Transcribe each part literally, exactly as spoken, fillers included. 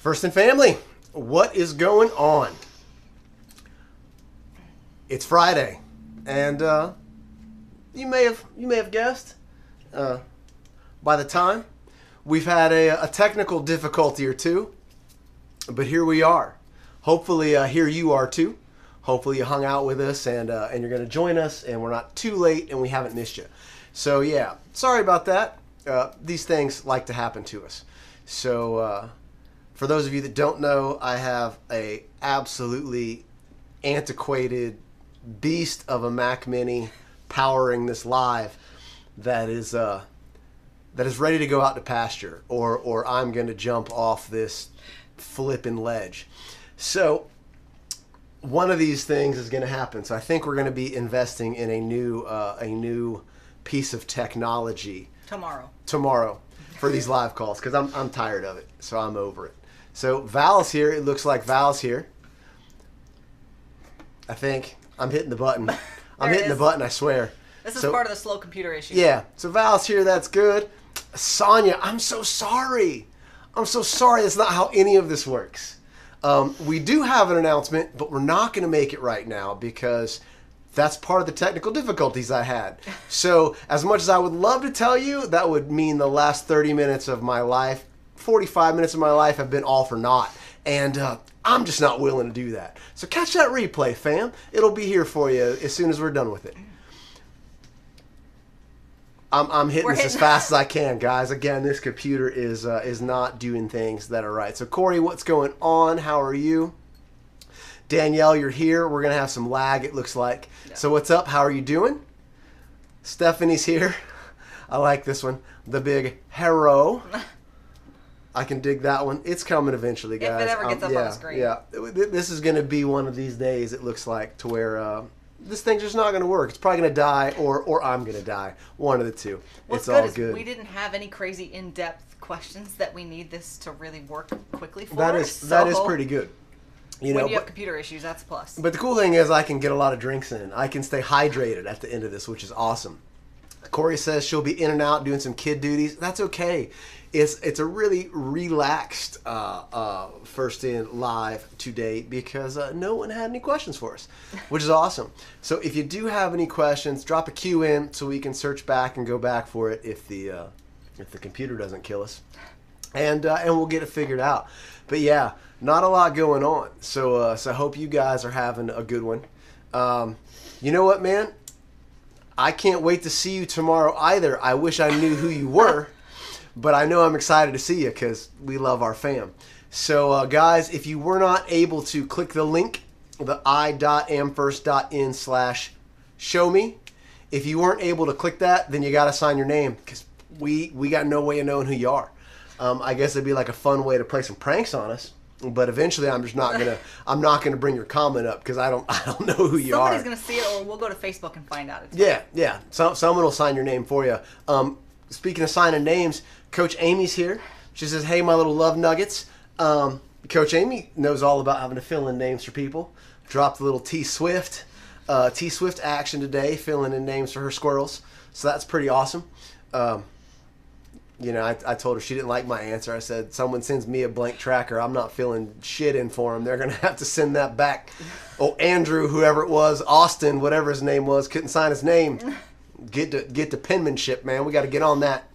First and Family, what is going on? It's Friday, and uh, you may have you may have guessed. Uh, by the time we've had a, a technical difficulty or two, but here we are. Hopefully, uh, here you are too. Hopefully, you hung out with us, and uh, and you're going to join us, and we're not too late, and we haven't missed you. So yeah, sorry about that. Uh, these things like to happen to us. So. Uh, For those of you that don't know, I have a absolutely antiquated beast of a Mac Mini powering this live that is uh, that is ready to go out to pasture, or or I'm going to jump off this flipping ledge. So one of these things is going to happen. So I think we're going to be investing in a new uh, a new piece of technology tomorrow. Tomorrow for these live calls, because I'm I'm tired of it, so I'm over it. So Val's here. It looks like Val's here. I think I'm hitting the button. I'm hitting the button, I swear. This is so, part of the slow computer issue. Yeah. So Val's here. That's good. Sonia, I'm so sorry. I'm so sorry. That's not how any of this works. Um, we do have an announcement, but we're not going to make it right now because that's part of the technical difficulties I had. So as much as I would love to tell you, that would mean the last thirty minutes of my life, forty-five minutes of my life have been all for naught. And uh, I'm just not willing to do that. So catch that replay, fam. It'll be here for you as soon as we're done with it. I'm, I'm hitting We're this hitting as fast as I can, guys. Again, this computer is uh, is not doing things that are right. So Corey, what's going on? How are you? Danielle, you're here. We're going to have some lag, it looks like. Yeah. So what's up? How are you doing? Stephanie's here. I like this one. The big hero. I can dig that one. It's coming eventually, guys. If it ever gets um, up yeah, on the screen. Yeah. This is going to be one of these days, it looks like, to where uh, this thing's just not going to work. It's probably going to die, or or I'm going to die. One of the two. What's it's good all is good. We didn't have any crazy in-depth questions that we need this to really work quickly for. That is so that is pretty good. You when know, you but, have computer issues, that's a plus. But the cool thing is I can get a lot of drinks in. I can stay hydrated at the end of this, which is awesome. Corey says she'll be in and out doing some kid duties. That's okay. It's it's a really relaxed uh, uh, first in live today because uh, no one had any questions for us, which is awesome. So if you do have any questions, drop a Q in so we can search back and go back for it if the uh, if the computer doesn't kill us, and uh, and we'll get it figured out. But yeah, not a lot going on. So uh, so I hope you guys are having a good one. Um, you know what, man? I can't wait to see you tomorrow either. I wish I knew who you were. But I know I'm excited to see you because we love our fam. So, uh, guys, if you were not able to click the link, the i.amfirst.in slash show me, if you weren't able to click that, then you got to sign your name because we, we got no way of knowing who you are. Um, I guess it'd be like a fun way to play some pranks on us. But eventually, I'm just not gonna. I'm not gonna bring your comment up because I don't. I don't know who you Somebody's are. Somebody's gonna see it, or we'll go to Facebook and find out. It's yeah, yeah. Some someone will sign your name for you. Um, speaking of signing names, Coach Amy's here. She says, "Hey, my little love nuggets." Um, Coach Amy knows all about having to fill in names for people. Dropped a little T Swift, uh, T Swift action today, filling in names for her squirrels. So that's pretty awesome. Um, You know, I, I told her she didn't like my answer. I said, someone sends me a blank tracker, I'm not filling shit in for them. They're going to have to send that back. Oh, Andrew, whoever it was, Austin, whatever his name was, couldn't sign his name. Get to get to penmanship, man. We got to get on that.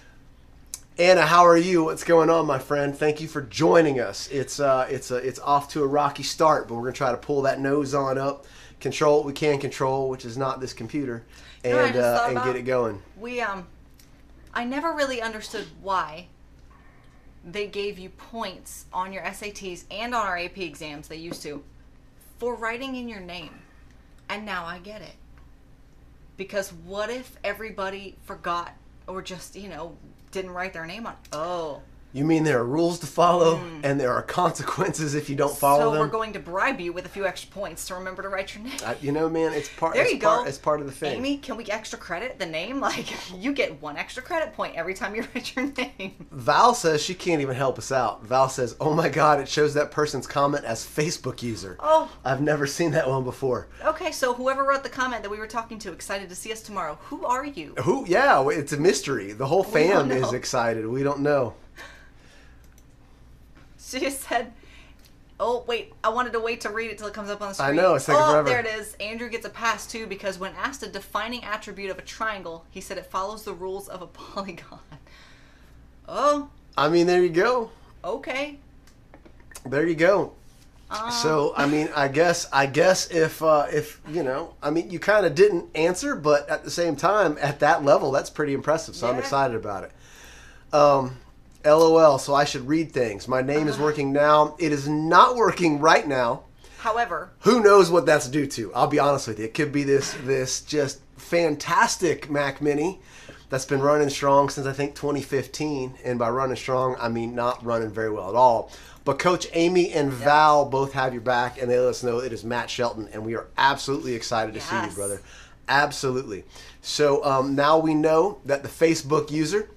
Anna, how are you? What's going on, my friend? Thank you for joining us. It's uh, it's a, it's off to a rocky start, but we're going to try to pull that nose on up, control what we can control, which is not this computer, and you know uh, and get it going. We um. I never really understood why they gave you points on your S A Ts and on our A P exams, they used to, for writing in your name. And now I get it. Because what if everybody forgot or just, you know, didn't write their name on? Oh. You mean there are rules to follow Mm. and there are consequences if you don't follow so them? So we're going to bribe you with a few extra points to remember to write your name. I, you know, man, it's part. There it's you part, go. It's part of the thing. Amy, can we extra credit the name? Like, you get one extra credit point every time you write your name. Val says she can't even help us out. Val says, "Oh my God, it shows that person's comment as Facebook user." Oh. I've never seen that one before. Okay, so whoever wrote the comment that we were talking to, excited to see us tomorrow. Who are you? Who? Yeah, it's a mystery. The whole We don't fam know. is excited. We don't know. She said, oh, wait, I wanted to wait to read it till it comes up on the screen. I know, it's taking oh, forever. there it is. Andrew gets a pass, too, because when asked a defining attribute of a triangle, he said it follows the rules of a polygon. Oh. I mean, there you go. Okay. There you go. Um, So, I mean, I guess, I guess if, uh, if you know, I mean, you kind of didn't answer, but at the same time, at that level, that's pretty impressive. So I'm Yeah. excited about it. Um, LOL. So I should read things. My name is working now. It is not working right now. However, Who knows what that's due to? I'll be honest with you. It could be this, this just fantastic Mac Mini that's been running strong since I think twenty fifteen. And by running strong, I mean not running very well at all. But Coach Amy and Val both have your back, and they let us know it is Matt Shelton, and we are absolutely excited to see you, Yes. brother. Absolutely. So um, now we know that the Facebook user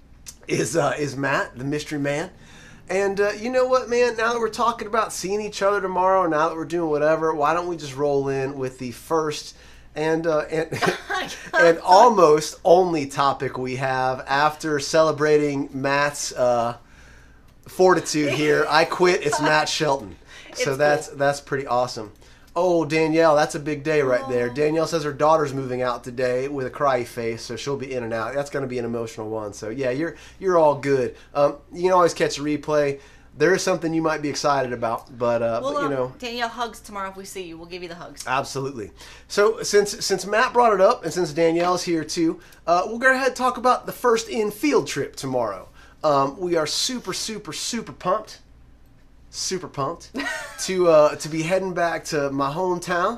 is uh, is Matt, the mystery man. And uh, you know what, man? Now that we're talking about seeing each other tomorrow, now that we're doing whatever, why don't we just roll in with the first and uh, and and almost only topic we have after celebrating Matt's uh, fortitude here. I quit. It's Matt Shelton. So It's that's cool. that's pretty awesome. Oh, Danielle, that's a big day right there. Danielle says her daughter's moving out today with a cry face, so she'll be in and out. That's going to be an emotional one. So yeah, you're you're all good. Um, you can always catch a replay. There is something you might be excited about, but, uh, well, but you um, know. Danielle, hugs tomorrow if we see you. We'll give you the hugs. Absolutely. So since since Matt brought it up, and since Danielle's here too, uh, we'll go ahead and talk about the first in field trip tomorrow. Um, we are super super super pumped, super pumped to uh, to be heading back to my hometown,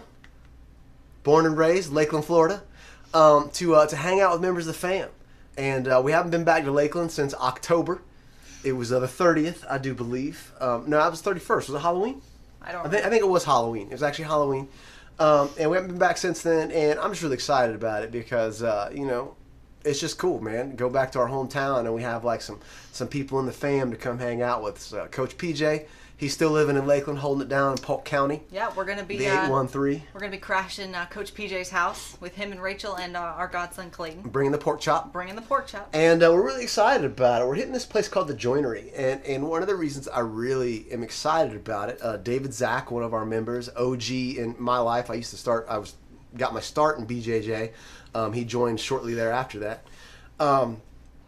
born and raised Lakeland, Florida, um, to uh, to hang out with members of the fam, and uh, we haven't been back to Lakeland since October. It was uh, the thirtieth, I do believe. Um, no, it was thirty-first. Was it Halloween? I don't I think, I think it was Halloween. It was actually Halloween. Um, and we haven't been back since then, and I'm just really excited about it because, uh, you know, it's just cool, man. Go back to our hometown, and we have, like, some, some people in the fam to come hang out with. So, Coach P J, he's still living in Lakeland, holding it down in Polk County. Yeah, we're gonna be The uh, eight one three. we're gonna be crashing uh, Coach P J's house with him and Rachel and uh, our godson Clayton, Bringing the pork chop. bringing the pork chop. And uh, we're really excited about it. We're hitting this place called The Joinery. And, and one of the reasons I really am excited about it, uh, David Zach, one of our members, O G in my life. I used to start, I was got my start in B J J. Um, he joined shortly thereafter that. Um,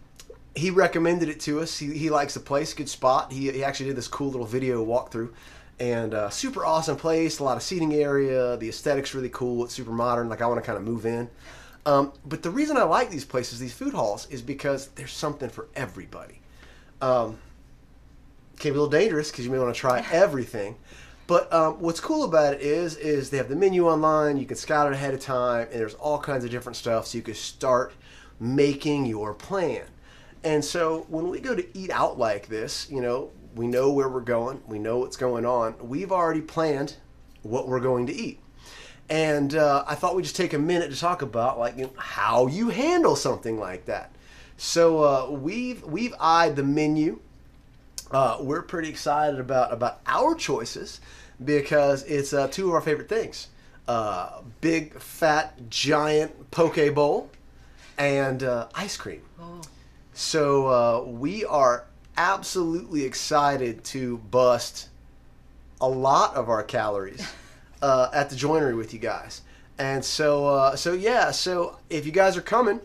he recommended it to us. He, he likes the place, good spot. He, he actually did this cool little video walkthrough. And uh, super awesome place, a lot of seating area. The aesthetic's really cool. It's super modern. Like I want to kind of move in. Um, but the reason I like these places, these food halls, is because there's something for everybody. Um, can be a little dangerous because you may want to try everything. But um, what's cool about it is, is they have the menu online. You can scout it ahead of time, and there's all kinds of different stuff, so you can start making your plan. And so when we go to eat out like this, you know, we know where we're going. We know what's going on. We've already planned what we're going to eat. And uh, I thought we'd just take a minute to talk about, like, you know, how you handle something like that. So uh, we've we've eyed the menu. Uh, we're pretty excited about about our choices because it's uh, two of our favorite things: uh, big, fat, giant poke bowl and uh, ice cream. Oh. So uh, we are absolutely excited to bust a lot of our calories uh, at the Joinery with you guys. And so, uh, so yeah, so if you guys are coming,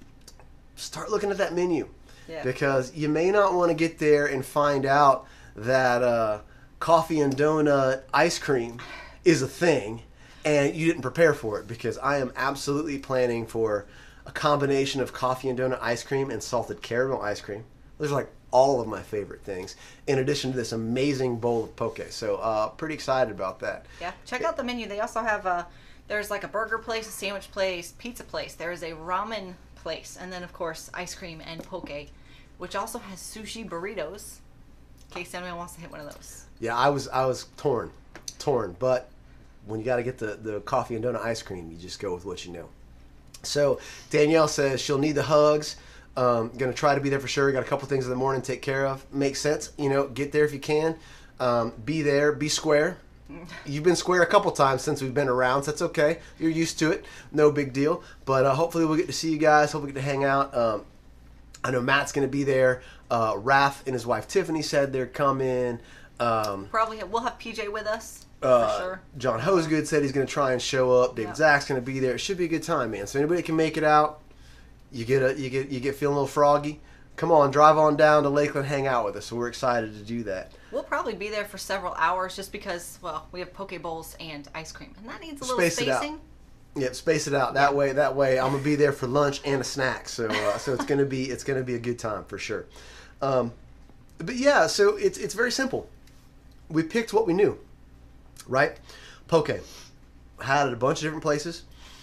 start looking at that menu. Yeah. Because you may not want to get there and find out that uh, coffee and donut ice cream is a thing and you didn't prepare for it, because I am absolutely planning for a combination of coffee and donut ice cream and salted caramel ice cream. Those are like all of my favorite things, in addition to this amazing bowl of poke. So uh, pretty excited about that. Yeah, check out the menu. They also have a, there's like a burger place, a sandwich place, pizza place. There is a ramen place, and then of course ice cream and poke, which also has sushi burritos, in case anyone wants to hit one of those. Yeah, I was I was torn, torn, but when you got to get the, the coffee and donut ice cream, you just go with what you know. So Danielle says she'll need the hugs. Um, gonna try to be there for sure. Got a couple things in the morning to take care of. Makes sense, you know. Get there if you can. Um, be there. Be square. You've been square a couple times since we've been around, so that's okay. You're used to it. No big deal. But uh, hopefully we'll get to see you guys. Hopefully we get to hang out. Um, I know Matt's going to be there. Uh, Raph and his wife Tiffany said they're coming. Um, Probably have, we'll have P J with us uh, for sure. John Hosegood said he's going to try and show up. David Yep. Zach's going to be there. It should be a good time, man. So anybody can make it out. You get a, you get you get feeling a little froggy. Come on, drive on down to Lakeland, hang out with us. So we're excited to do that. We'll probably be there for several hours just because, well, we have poke bowls and ice cream, and that needs a little Space it out. spacing. Yep, space it out that way. That way, I'm gonna be there for lunch and a snack. So, uh, so it's gonna be it's gonna be a good time for sure. Um, but yeah, so it's it's very simple. We picked what we knew, right? Poke had it a bunch of different places.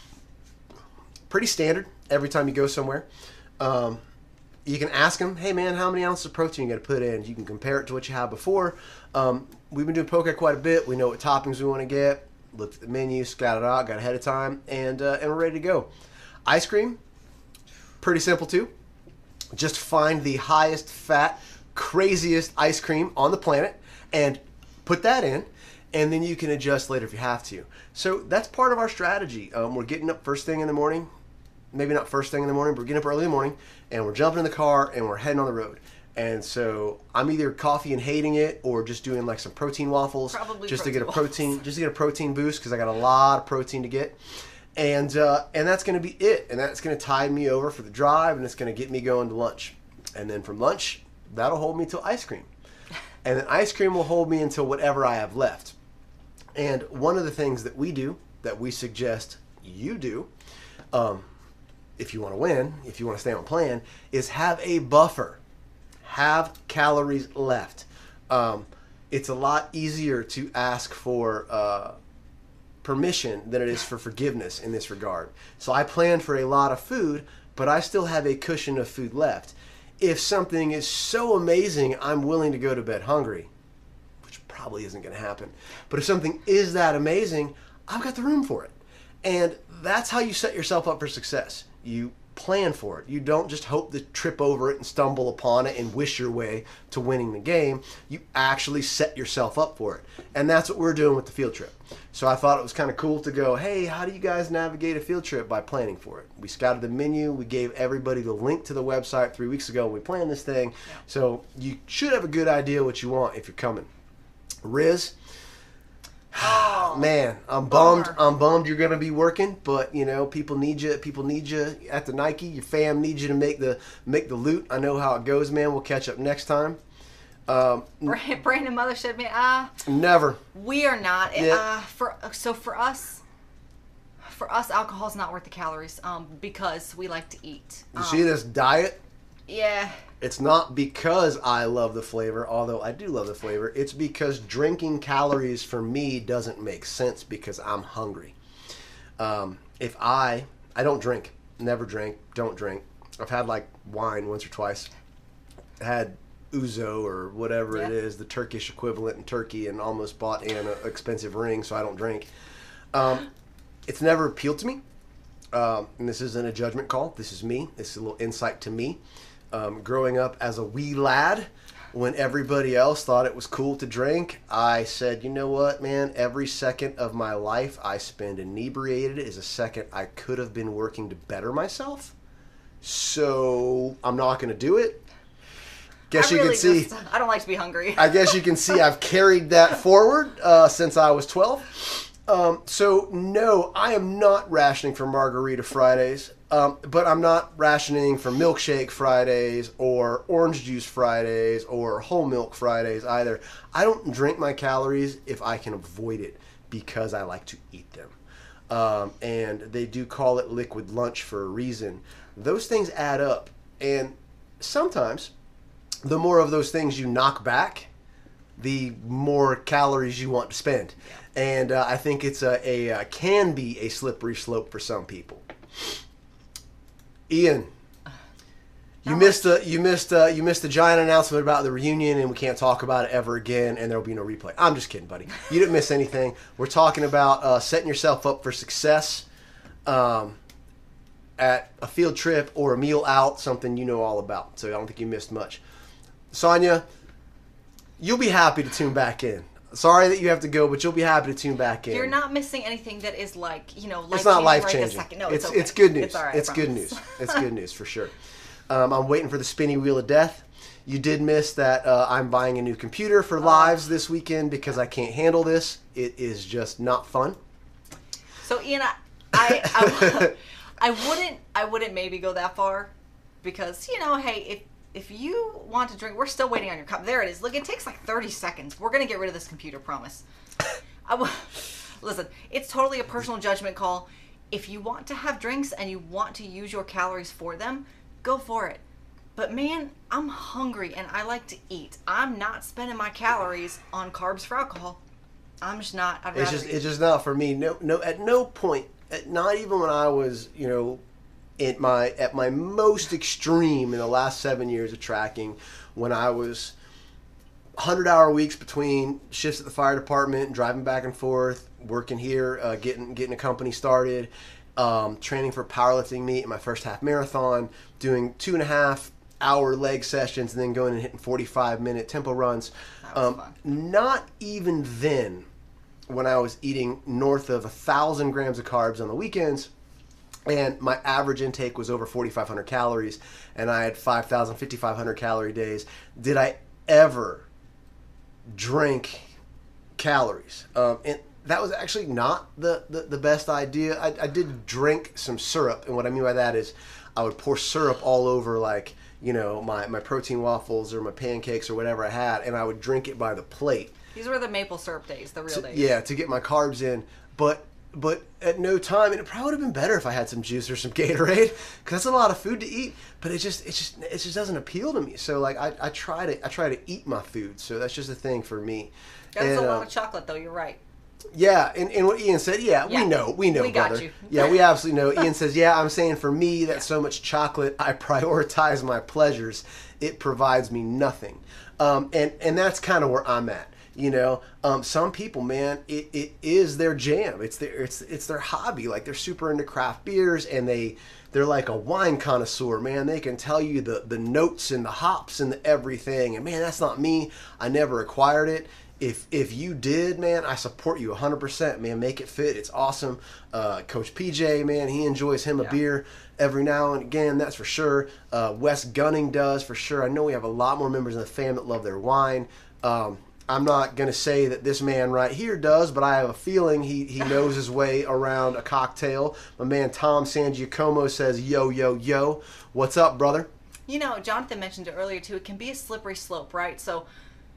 Pretty standard every time you go somewhere. Um, you can ask them, hey man, how many ounces of protein you got to put in? You can compare it to what you had before. Um, we've been doing poke quite a bit. We know what toppings we want to get. Looked at the menu, scouted it out, got ahead of time, and uh, and we're ready to go. Ice cream, pretty simple too. Just find the highest fat, craziest ice cream on the planet and put that in, and then you can adjust later if you have to. So that's part of our strategy. Um, we're getting up first thing in the morning. Maybe not first thing in the morning, but we're getting up early in the morning, and we're jumping in the car, and we're heading on the road. And so I'm either coffee and hating it, or just doing like some protein waffles, Probably just to get a protein protein, waffles. just to get a protein boost because I got a lot of protein to get, and uh, and that's going to be it. And that's going to tide me over for the drive, and it's going to get me going to lunch. And then from lunch, that'll hold me till ice cream, and then ice cream will hold me until whatever I have left. And one of the things that we do, that we suggest you do, um, if you want to win, if you want to stay on plan, is have a buffer. Have calories left. Um, it's a lot easier to ask for uh, permission than it is for forgiveness in this regard. So I plan for a lot of food, but I still have a cushion of food left. If something is so amazing, I'm willing to go to bed hungry, which probably isn't going to happen. But if something is that amazing, I've got the room for it. And that's how you set yourself up for success. You plan for it. You don't just hope to trip over it and stumble upon it and wish your way to winning the game. You actually set yourself up for it. And that's what we're doing with the field trip. So I thought it was kind of cool to go, hey, how do you guys navigate a field trip? By planning for it. We scouted the menu. We gave everybody the link to the website three weeks ago when we planned this thing. Yeah. So you should have a good idea what you want if you're coming. Riz, Oh, man, I'm bummed. bummer. I'm bummed you're going to be working, but you know, people need you. People need you at the Nike. Your fam needs you to make the make the loot. I know how it goes, man. We'll catch up next time. Um, Brandon, Brandon Mother said, "Man, ah, never. we are not. Yeah. Uh, for so for us, for us, alcohol's not worth the calories. Um, because we like to eat. You Um, see this diet? Yeah. It's not because I love the flavor, although I do love the flavor. It's because drinking calories for me doesn't make sense because I'm hungry. Um, if I, I don't drink, never drink, don't drink. I've had like wine once or twice. I had ouzo or whatever it Yeah. is, the Turkish equivalent in Turkey, and almost bought an expensive ring, so I don't drink. Um, it's never appealed to me. Um, and this isn't a judgment call. This is me. This is a little insight to me. Um, growing up as a wee lad, when everybody else thought it was cool to drink, I said, you know what, man? Every second of my life I spend inebriated is a second I could have been working to better myself. So I'm not going to do it. Guess I you really can see. just- I don't like to be hungry. I guess you can see I've carried that forward uh, since I was twelve. Um, so no, I am not rationing for Margarita Fridays, um, but I'm not rationing for Milkshake Fridays or Orange Juice Fridays or Whole Milk Fridays either. I don't drink my calories if I can avoid it because I like to eat them. Um, and they do call it liquid lunch for a reason. Those things add up, and sometimes the more of those things you knock back, the more calories you want to spend. Yeah. And uh, I think it's a, a, a can be a slippery slope for some people. Ian, you Not missed the you missed uh, you missed the giant announcement about the reunion, and we can't talk about it ever again, and there will be no replay. I'm just kidding, buddy. You didn't miss anything. We're talking about uh, setting yourself up for success um, at a field trip or a meal out, something you know all about. So I don't think you missed much. Sonia, you'll be happy to tune back in. Sorry that you have to go, but you'll be happy to tune back in. You're not missing anything that is like, you know, life It's not life right this changing. second. No, it's it's, okay. it's good news. It's all right. It's I good promise. news. It's good news for sure. Um, I'm waiting for the spinny wheel of death. You did miss that uh, I'm buying a new computer for lives this weekend because I can't handle this. It is just not fun. So Ian, I, I, I, I wouldn't, I wouldn't maybe go that far, because you know, hey, if if you want to drink, we're still waiting on your cup. There it is. Look, it takes like thirty seconds. We're gonna get rid of this computer, promise. I w- Listen, it's totally a personal judgment call. If you want to have drinks and you want to use your calories for them, go for it. But man, I'm hungry and I like to eat. I'm not spending my calories on carbs for alcohol. I'm just not. I'd It's rather just eat. it's just not for me. No, no. At no point, at, not even when I was, you know, at my at my most extreme in the last seven years of tracking, when I was hundred hour weeks between shifts at the fire department, driving back and forth, working here, uh, getting getting a company started, um, training for powerlifting meet in my first half marathon, doing two and a half hour leg sessions, and then going and hitting forty-five minute tempo runs. That was Um, fun. not even then, when I was eating north of a thousand grams of carbs on the weekends, and my average intake was over forty-five hundred calories, and I had five thousand, fifty-five hundred calorie days, did I ever drink calories. Um, and that was actually not the, the, the best idea. I, I did drink some syrup, and what I mean by that is I would pour syrup all over, like, you know, my, my protein waffles or my pancakes or whatever I had, and I would drink it by the plate. These were the maple syrup days, the real To- days. yeah, to get my carbs in. But but at no time, and it probably would have been better if I had some juice or some Gatorade, because that's a lot of food to eat. But it just it just it just doesn't appeal to me. So like I, I try to I try to eat my food. So that's just a thing for me. That's And, a lot uh, of chocolate, though. You're right. Yeah, and, and what Ian said, yeah, Yeah, we know, we know, we got brother. you. Yeah, we absolutely know. Ian says, yeah, I'm saying for me, that's so much chocolate. I prioritize my pleasures. It provides me nothing. Um, and, and that's kind of where I'm at. You know, um, some people, man, it, it is their jam. It's their it's it's their hobby. Like, they're super into craft beers, and they they're like a wine connoisseur, man. They can tell you the the notes and the hops and the everything. And man, that's not me. I never acquired it. If if you did, man, I support you one hundred percent, man. Make it fit. It's awesome. Uh, Coach P J, man, he enjoys him a Yeah. beer every now and again, that's for sure. Uh, Wes Gunning does, for sure. I know we have a lot more members in the fam that love their wine. Um, I'm not going to say that this man right here does, but I have a feeling he, he knows his way around a cocktail. My man Tom Sangiacomo says, yo, yo, yo. What's up, brother? You know, Jonathan mentioned it earlier, too. It can be a slippery slope, right? So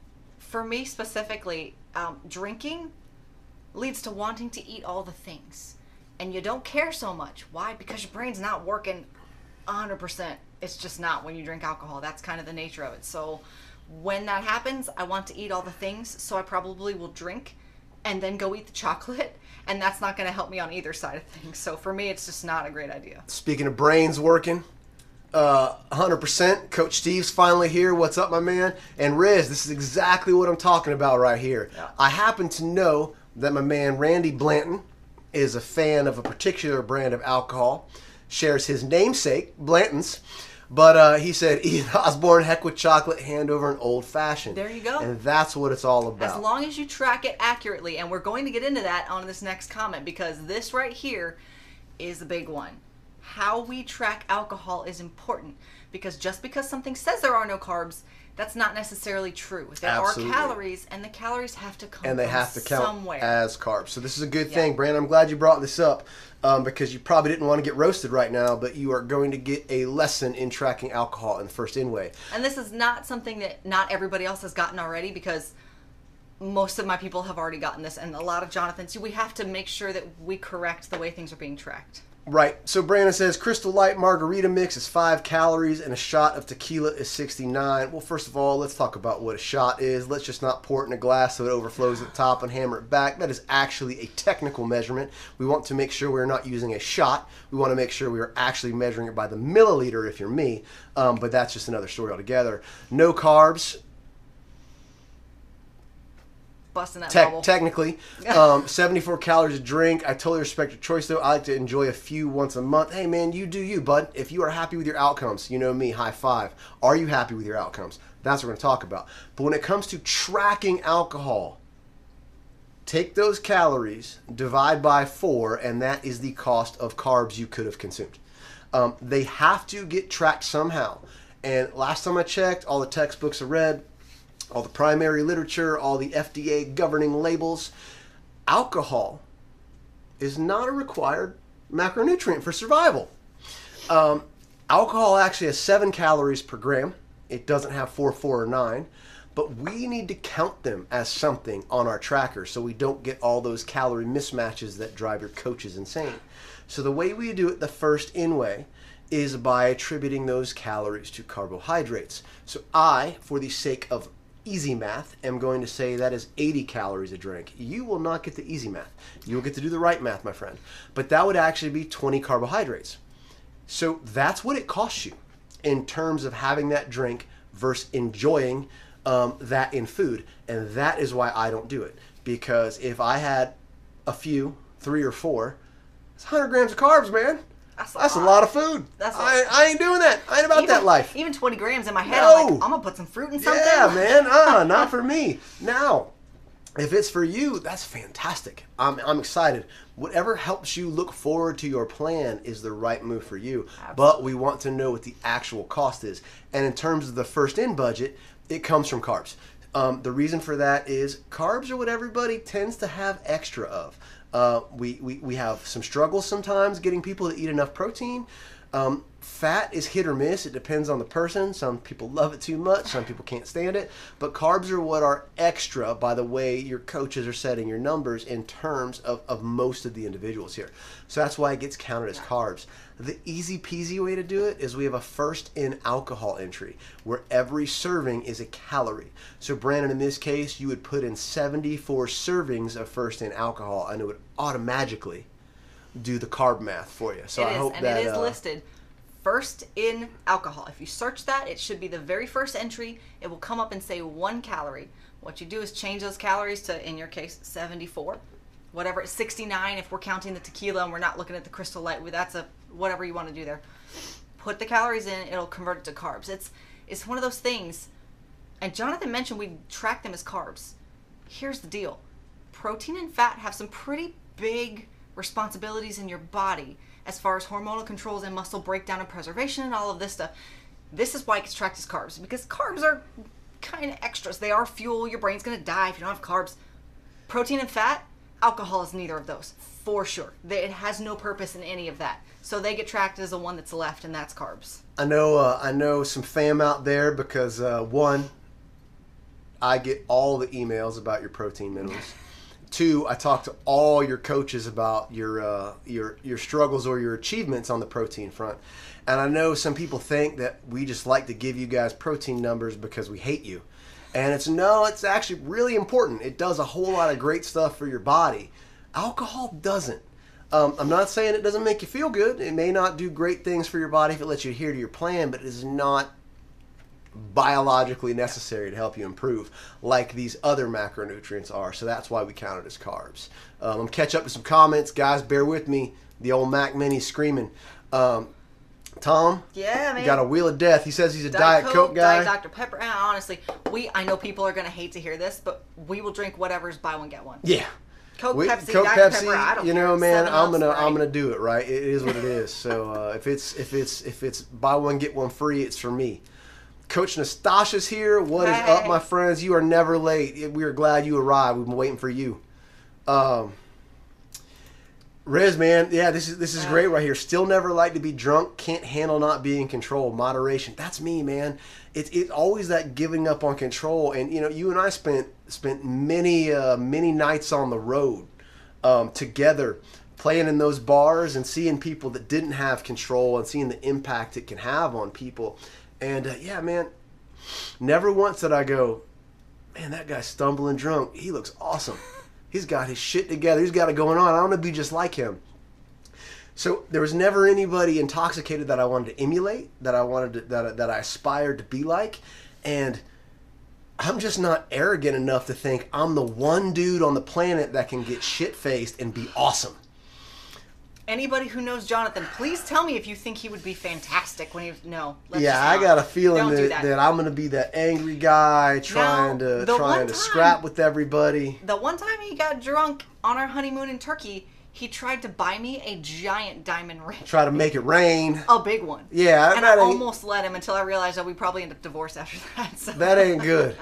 for me specifically, um, drinking leads to wanting to eat all the things. And you don't care so much. Why? Because your brain's not working one hundred percent. It's just not when you drink alcohol. That's kind of the nature of it. So when that happens, I want to eat all the things, so I probably will drink and then go eat the chocolate. And that's not going to help me on either side of things. So for me, it's just not a great idea. Speaking of brains working, uh, one hundred percent. Coach Steve's finally here. What's up, my man? And Riz, this is exactly what I'm talking about right here. Yeah. I happen to know that my man Randy Blanton is a fan of a particular brand of alcohol, shares his namesake, Blanton's, but uh, he said, Ian Osborne, heck with chocolate, hand over an old fashioned. There you go. And that's what it's all about. As long as you track it accurately, and we're going to get into that on this next comment, because this right here is a big one. How we track alcohol is important, because just because something says there are no carbs, that's not necessarily true. There Absolutely. are calories, and the calories have to come and they from have to count somewhere. as carbs. So this is a good Yeah. thing, Brandon. I'm glad you brought this up um, because you probably didn't want to get roasted right now, but you are going to get a lesson in tracking alcohol in the first in-way. And this is not something that not everybody else has gotten already, because most of my people have already gotten this, and a lot of Jonathan's. We have to make sure that we correct the way things are being tracked. Right. So Brandon says Crystal Light margarita mix is five calories and a shot of tequila is sixty-nine. Well, first of all, let's talk about what a shot is. Let's just not pour it in a glass so it overflows at the top and hammer it back. That is actually a technical measurement. We want to make sure we're not using a shot. We want to make sure we are actually measuring it by the milliliter if you're me. Um, but that's just another story altogether. No carbs. Busting that Tec- bubble. technically, um, seventy-four calories a drink. I totally respect your choice, though. I like to enjoy a few once a month. Hey, man, you do you, bud. If you are happy with your outcomes, you know me, high five. Are you happy with your outcomes? That's what we're going to talk about. But when it comes to tracking alcohol, take those calories, divide by four, and that is the cost of carbs you could have consumed. Um, they have to get tracked somehow. And last time I checked, all the textbooks I read, all the primary literature, all the F D A governing labels, alcohol is not a required macronutrient for survival. Um, alcohol actually has seven calories per gram. It doesn't have four, four, or nine. But we need to count them as something on our tracker so we don't get all those calorie mismatches that drive your coaches insane. So the way we do it the first in way is by attributing those calories to carbohydrates. So I, for the sake of easy math, am going to say that is eighty calories a drink. You will not get the easy math. You will get to do the right math, my friend. But that would actually be twenty carbohydrates. So that's what it costs you in terms of having that drink versus enjoying um, that in food. And that is why I don't do it. Because if I had a few, three or four, it's one hundred grams of carbs, man. That's a, That's lot. a lot of food. That's I, I ain't doing that. I ain't about even, that life. Even twenty grams in my head, No. I'm like, I'm going to put some fruit in something. Yeah, man. Uh, not for me. Now, if it's for you, that's fantastic. I'm, I'm excited. Whatever helps you look forward to your plan is the right move for you. Absolutely. But we want to know what the actual cost is. And in terms of the first in budget, it comes from carbs. Um, the reason for that is carbs are what everybody tends to have extra of. Uh, we, we, we have some struggles sometimes getting people to eat enough protein. Um, fat is hit or miss. It depends on the person. Some people love it too much. Some people can't stand it. But carbs are what are extra by the way your coaches are setting your numbers in terms of, of most of the individuals here. So that's why it gets counted as carbs. The easy peasy way to do it is we have a first in alcohol entry where every serving is a calorie. So Brandon, in this case, you would put in seventy-four servings of first in alcohol and it would automatically do the carb math for you. So it I is, hope and that it is uh, listed first in alcohol. If you search that, it should be the very first entry. It will come up and say one calorie. What you do is change those calories to, in your case, seventy-four. Whatever, it's sixty-nine if we're counting the tequila and we're not looking at the Crystal Light. That's a whatever you want to do there. Put the calories in, it'll convert it to carbs. It's it's one of those things. And Jonathan mentioned we track them as carbs. Here's the deal. Protein and fat have some pretty big responsibilities in your body as far as hormonal controls and muscle breakdown and preservation and all of this stuff. This is why it gets tracked as carbs, because carbs are kind of extras. They are fuel. Your brain's going to die if you don't have carbs. Protein and fat, alcohol is neither of those, for sure. It has no purpose in any of that. So they get tracked as the one that's left, and that's carbs. I know uh, I know some fam out there because uh, one, I get all the emails about your protein minerals. Two, I talk to all your coaches about your uh, your your struggles or your achievements on the protein front. And I know some people think that we just like to give you guys protein numbers because we hate you. And it's no, it's actually really important. It does a whole lot of great stuff for your body. Alcohol doesn't. Um, I'm not saying it doesn't make you feel good. It may not do great things for your body if it lets you adhere to your plan, but it is not biologically necessary to help you improve like these other macronutrients are. So that's why we count it as carbs. Um, I'm going to catch up with some comments. Guys, bear with me. The old Mac Mini screaming. Um, Tom, yeah, man, got a wheel of death. He says he's a Diet, Diet Coke, Coke guy. Diet Doctor Pepper. And honestly, we I know people are going to hate to hear this, but we will drink whatever's buy one get one. Yeah. Coke, we, Pepsi, Coke, Diet Pepsi, Pepper, I don't you know, care. man, Seven I'm gonna, Ups, right? I'm gonna do it, right? It is what it is. So uh, if it's, if it's, if it's buy one get one free, it's for me. Coach Nastasha's here. What is hey. up, my friends? You are never late. We are glad you arrived. We've been waiting for you. Um, Riz, man, yeah, this is this is great right here. Still never like to be drunk. Can't handle not being in control. Moderation. That's me, man. It's it's always that giving up on control. And you know, you and I spent spent many uh, many nights on the road um, together, playing in those bars and seeing people that didn't have control and seeing the impact it can have on people. And uh, yeah, man, never once did I go, man, that guy's stumbling drunk. He looks awesome. He's got his shit together. He's got it going on. I want to be just like him. So there was never anybody intoxicated that I wanted to emulate, that I wanted to, that that I aspired to be like, and I'm just not arrogant enough to think I'm the one dude on the planet that can get shit faced and be awesome. Anybody who knows Jonathan, please tell me if you think he would be fantastic when he was... No. Let's Yeah, just I not. got a feeling Don't do that, that. that I'm going to be that angry guy trying Now, to the trying one to time- scrap with everybody. The one time he got drunk on our honeymoon in Turkey, he tried to buy me a giant diamond ring. Try to make it rain. A big one. Yeah, and I almost let him until I realized that we probably end up divorced after that. So. That ain't good.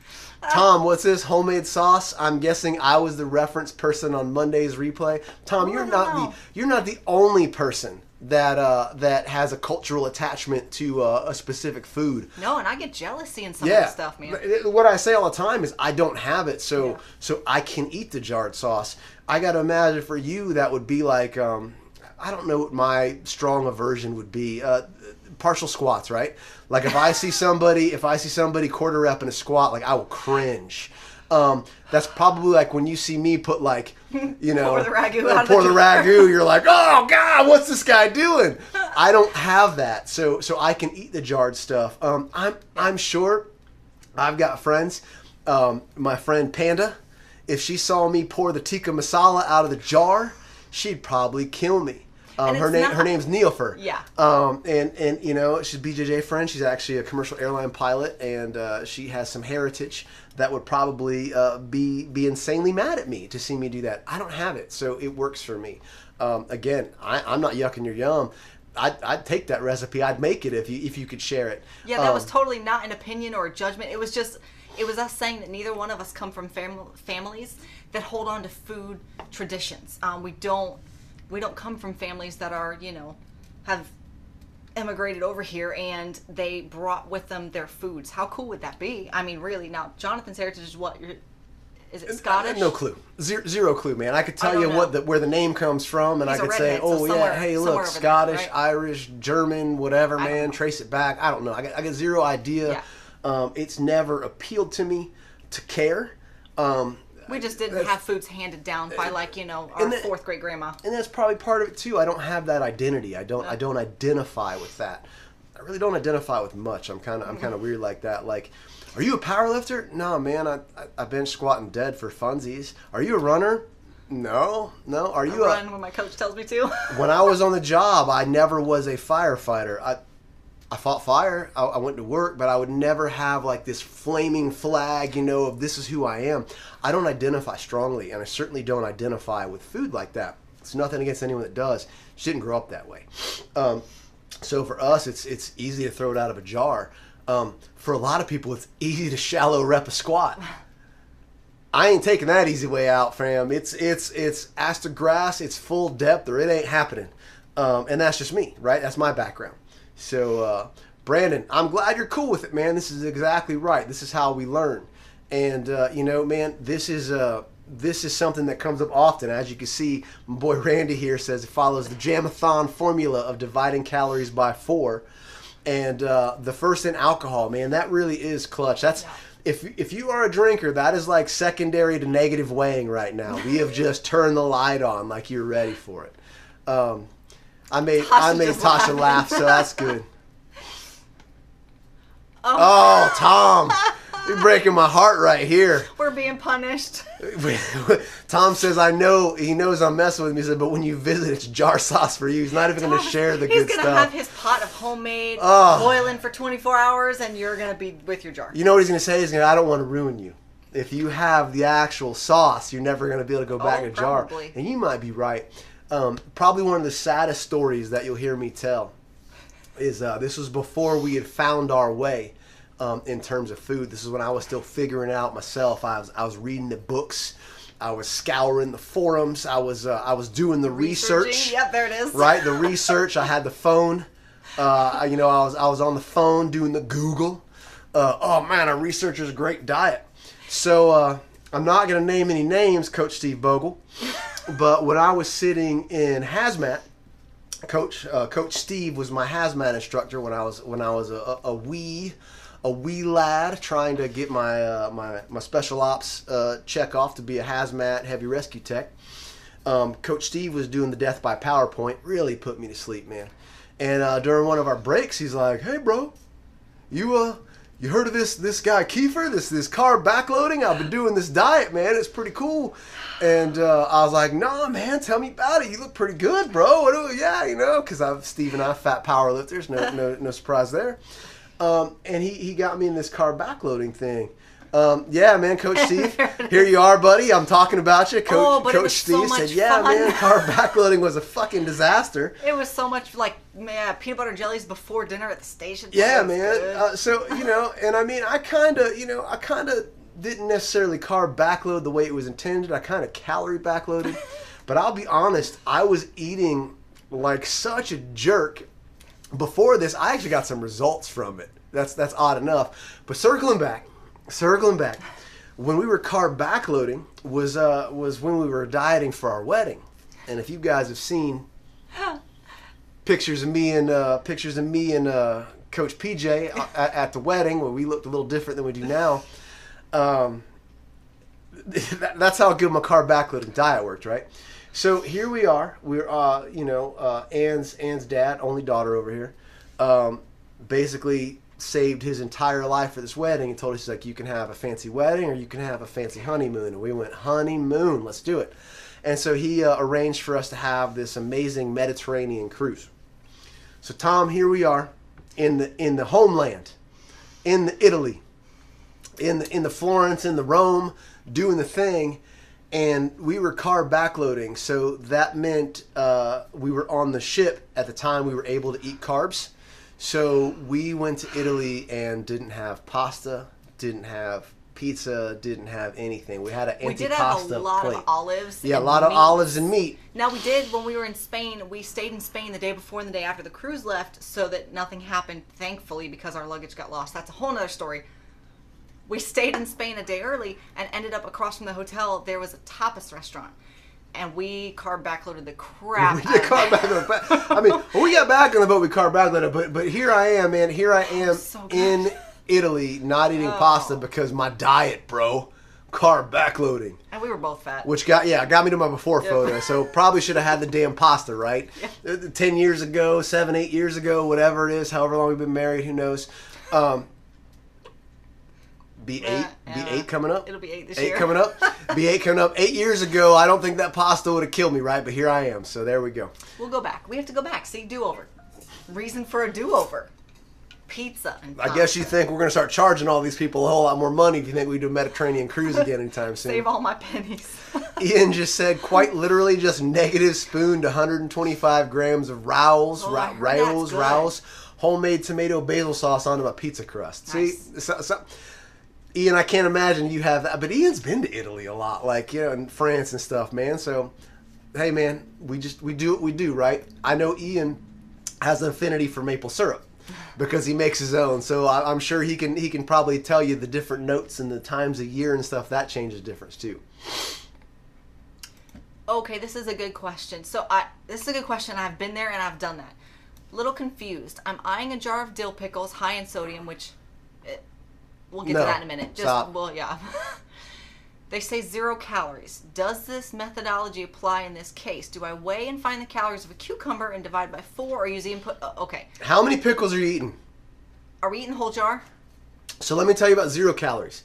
Tom, what's this? Homemade sauce? I'm guessing I was the reference person on Monday's replay. Tom, Oh, you're I don't not know. the you're not the only person that uh, that has a cultural attachment to uh, a specific food. No, and I get jealous seeing some Yeah, of this stuff, man. what I say all the time is I don't have it, so Yeah. so I can eat the jarred sauce. I got to imagine for you that would be like um, I don't know what my strong aversion would be. Uh, partial squats, right? Like if I see somebody, if I see somebody quarter rep in a squat, like I will cringe. Um, that's probably like when you see me put like, you know, Pour the ragu uh, out of pour the the jar. ragu. You're like, oh God, what's this guy doing? I don't have that, so so I can eat the jarred stuff. Um, I'm I'm sure I've got friends. Um, my friend Panda, if she saw me pour the tikka masala out of the jar, she'd probably kill me. Um, And her it's name not- her name's Neofer. Yeah. Um, and and you know she's a B J J friend. She's actually a commercial airline pilot, and uh, she has some heritage that would probably uh, be be insanely mad at me to see me do that. I don't have it, so it works for me. Um, again, I, I'm not yucking your yum. I'd, I'd take that recipe. I'd make it if you if you could share it. Yeah, that Um, was totally not an opinion or a judgment. It was just, it was us saying that neither one of us come from fam- families that hold on to food traditions. Um, we don't, we don't come from families that are, you know, have immigrated over here and they brought with them their foods. How cool would that be? I mean, really. Now, Jonathan's heritage is what? You're, is it Scottish? No clue. Zero, zero clue, man. I could I tell don't you know. what the, where the name comes from, and He's I a could say, redhead, so oh somewhere- yeah, hey, somewhere look, over there, Scottish, right? Irish, German, whatever, I don't man. know. Trace it back. I don't know. I got, I got zero idea. Yeah. Um, it's never appealed to me to care. Um, We just didn't That's- have foods handed down by, like, you know, our And the- fourth great grandma. and that's probably part of it too. I don't have that identity. I don't. No. I don't identify with that. I really don't identify with much. I'm kind of. I'm kind of weird like that. Like, are you a power lifter? No, man. I I, I bench squatting dead for funsies. Are you a runner? No, no. Are I you a run when my coach tells me to. when I was on the job, I never was a firefighter. I I fought fire. I, I went to work, but I would never have like this flaming flag, you know, of this is who I am. I don't identify strongly, and I certainly don't identify with food like that. It's nothing against anyone that does. She didn't grow up that way. Um, so for us, it's it's easy to throw it out of a jar. Um, for a lot of people, it's easy to shallow rep a squat. I ain't taking that easy way out, fam. It's it's it's ass to grass. It's full depth, or it ain't happening. Um, and that's just me, right? That's my background. So, uh, Brandon, I'm glad you're cool with it, man. This is exactly right. This is how we learn. And uh, you know, man, this is uh, this is something that comes up often. As you can see, my boy Randy here says it follows the Jamathon formula of dividing calories by four. And uh, the first in alcohol, man, that really is clutch. That's Yeah. if if you are a drinker, that is like secondary to negative weighing right now. We have just turned the light on, like you're ready for it. Um, I made I Tasha made just Tasha laughing. laugh, so that's good. Oh, Oh, Tom, you're breaking my heart right here. we're being punished. Tom says, I know, he knows I'm messing with me. He said, but when you visit, it's jar sauce for you. He's not even going to share the He's good gonna stuff. have his pot of homemade Oh. boiling for twenty-four hours, and you're gonna be with your jar. You know what he's going to say? He's going to, I don't want to ruin you. If you have the actual sauce, you're never going to be able to go back Oh, in a jar. probably. And you might be right. Um, probably one of the saddest stories that you'll hear me tell is uh, this was before we had found our way um, in terms of food. This is when I was still figuring it out myself. I was I was reading the books. I was scouring the forums. I was uh, I was doing the research. Researching. Yep, there it is. Right, the research. I had the phone. Uh, you know, I was I was on the phone doing the Google. Uh, oh man, a researcher's great diet. So uh, I'm not going to name any names, Coach Steve Bogle, but when I was sitting in hazmat, Coach uh, Coach Steve was my hazmat instructor when I was when I was a, a, a wee a wee lad trying to get my uh, my my special ops uh, check off to be a hazmat heavy rescue tech. Um, Coach Steve was doing the death by PowerPoint. Really put me to sleep, man. And uh, during one of our breaks, he's like, "Hey, bro, you uh." You heard of this this guy Kiefer, this this carb backloading? I've been doing this diet, man. It's pretty cool. And uh, I was like, nah, man, tell me about it. You look pretty good, bro. What do, yeah, you know, because I've Steve and I fat power lifters. No no no surprise there. Um, and he, he got me in this carb backloading thing. Um, yeah, man, Coach Steve, here you are, buddy. I'm talking about you. Coach, oh, but Coach it was Steve so much said, yeah, fun. man, carb backloading was a fucking disaster. It was so much like yeah, peanut butter jellies before dinner at the station. Yeah, It was man. good. Uh, so, you know, and I mean, I kind of, you know, I kind of didn't necessarily carb backload the way it was intended. I kind of calorie backloaded. But I'll be honest, I was eating like such a jerk. Before this, I actually got some results from it. That's that's odd enough. But circling back, circling back, when we were carb backloading was uh, was when we were dieting for our wedding. And if you guys have seen pictures of me and uh, pictures of me and uh, Coach P J at, at the wedding, where we looked a little different than we do now, um, that, that's how good my carb backloading diet worked, right? So here we are. We're, uh, you know, uh, Ann's Ann's dad, only daughter over here, um, basically saved his entire life for this wedding and told us, he's like, you can have a fancy wedding or you can have a fancy honeymoon. And we went, honeymoon, let's do it. And so he uh, arranged for us to have this amazing Mediterranean cruise. So Tom, here we are in the in the homeland, in the Italy, in the in the Florence, in the Rome, doing the thing. And we were carb backloading, so that meant uh, we were on the ship at the time we were able to eat carbs. So we went to Italy and didn't have pasta, didn't have pizza, didn't have anything. We had an we empty did have pasta a lot plate. of olives. Yeah, a and lot of meat. olives and meat. Now we did when we were in Spain. We stayed in Spain the day before and the day after the cruise left, so that nothing happened. Thankfully, because our luggage got lost. That's a whole nother story. We stayed in Spain a day early and ended up across from the hotel. There was a tapas restaurant, and we carb backloaded the crap. We did carb backload. I mean, when we got back on the boat, we carb backloaded. But but here I am, man. Here I am so good. in Italy, not eating Oh. pasta because my diet, bro, carb backloading. And we were both fat. Which got yeah got me to my before Yep. photo. So probably should have had the damn pasta, right? Uh, Ten years ago, seven, eight years ago, whatever it is, however long we've been married, who knows? Um, B eight, Yeah, B eight coming up. It'll be eight this Eight year. coming up. B eight coming up. Eight years ago, I don't think that pasta would have killed me, right? But here I am. So there we go. We'll go back. We have to go back. See, do-over. Reason for a do-over. Pizza and I guess you think we're going to start charging all these people a whole lot more money if you think we do a Mediterranean cruise again anytime soon. Save all my pennies. Ian just said, quite literally, just negative spooned one hundred twenty-five grams of Raoul's, Oh, I Ra- heard Raoul's, that's good. Raoul's homemade tomato basil sauce onto my pizza crust. Nice. See, so, so, Ian, I can't imagine you have that, but Ian's been to Italy a lot, like, you know, in France and stuff, man. So, hey, man, we just, we do what we do, right? I know Ian has an affinity for maple syrup because he makes his own. So I, I'm sure he can, he can probably tell you the different notes and the times of year and stuff. That changes difference too. Okay, this is a good question. So I this is a good question. I've been there and I've done that. Little confused. I'm eyeing a jar of dill pickles, high in sodium, which eh, we'll get No, to that in a minute. Just stop. well, yeah. They say zero calories. Does this methodology apply in this case? Do I weigh and find the calories of a cucumber and divide by four, or use the input? Uh, okay. How many pickles are you eating? Are we eating the whole jar? So let me tell you about zero calories.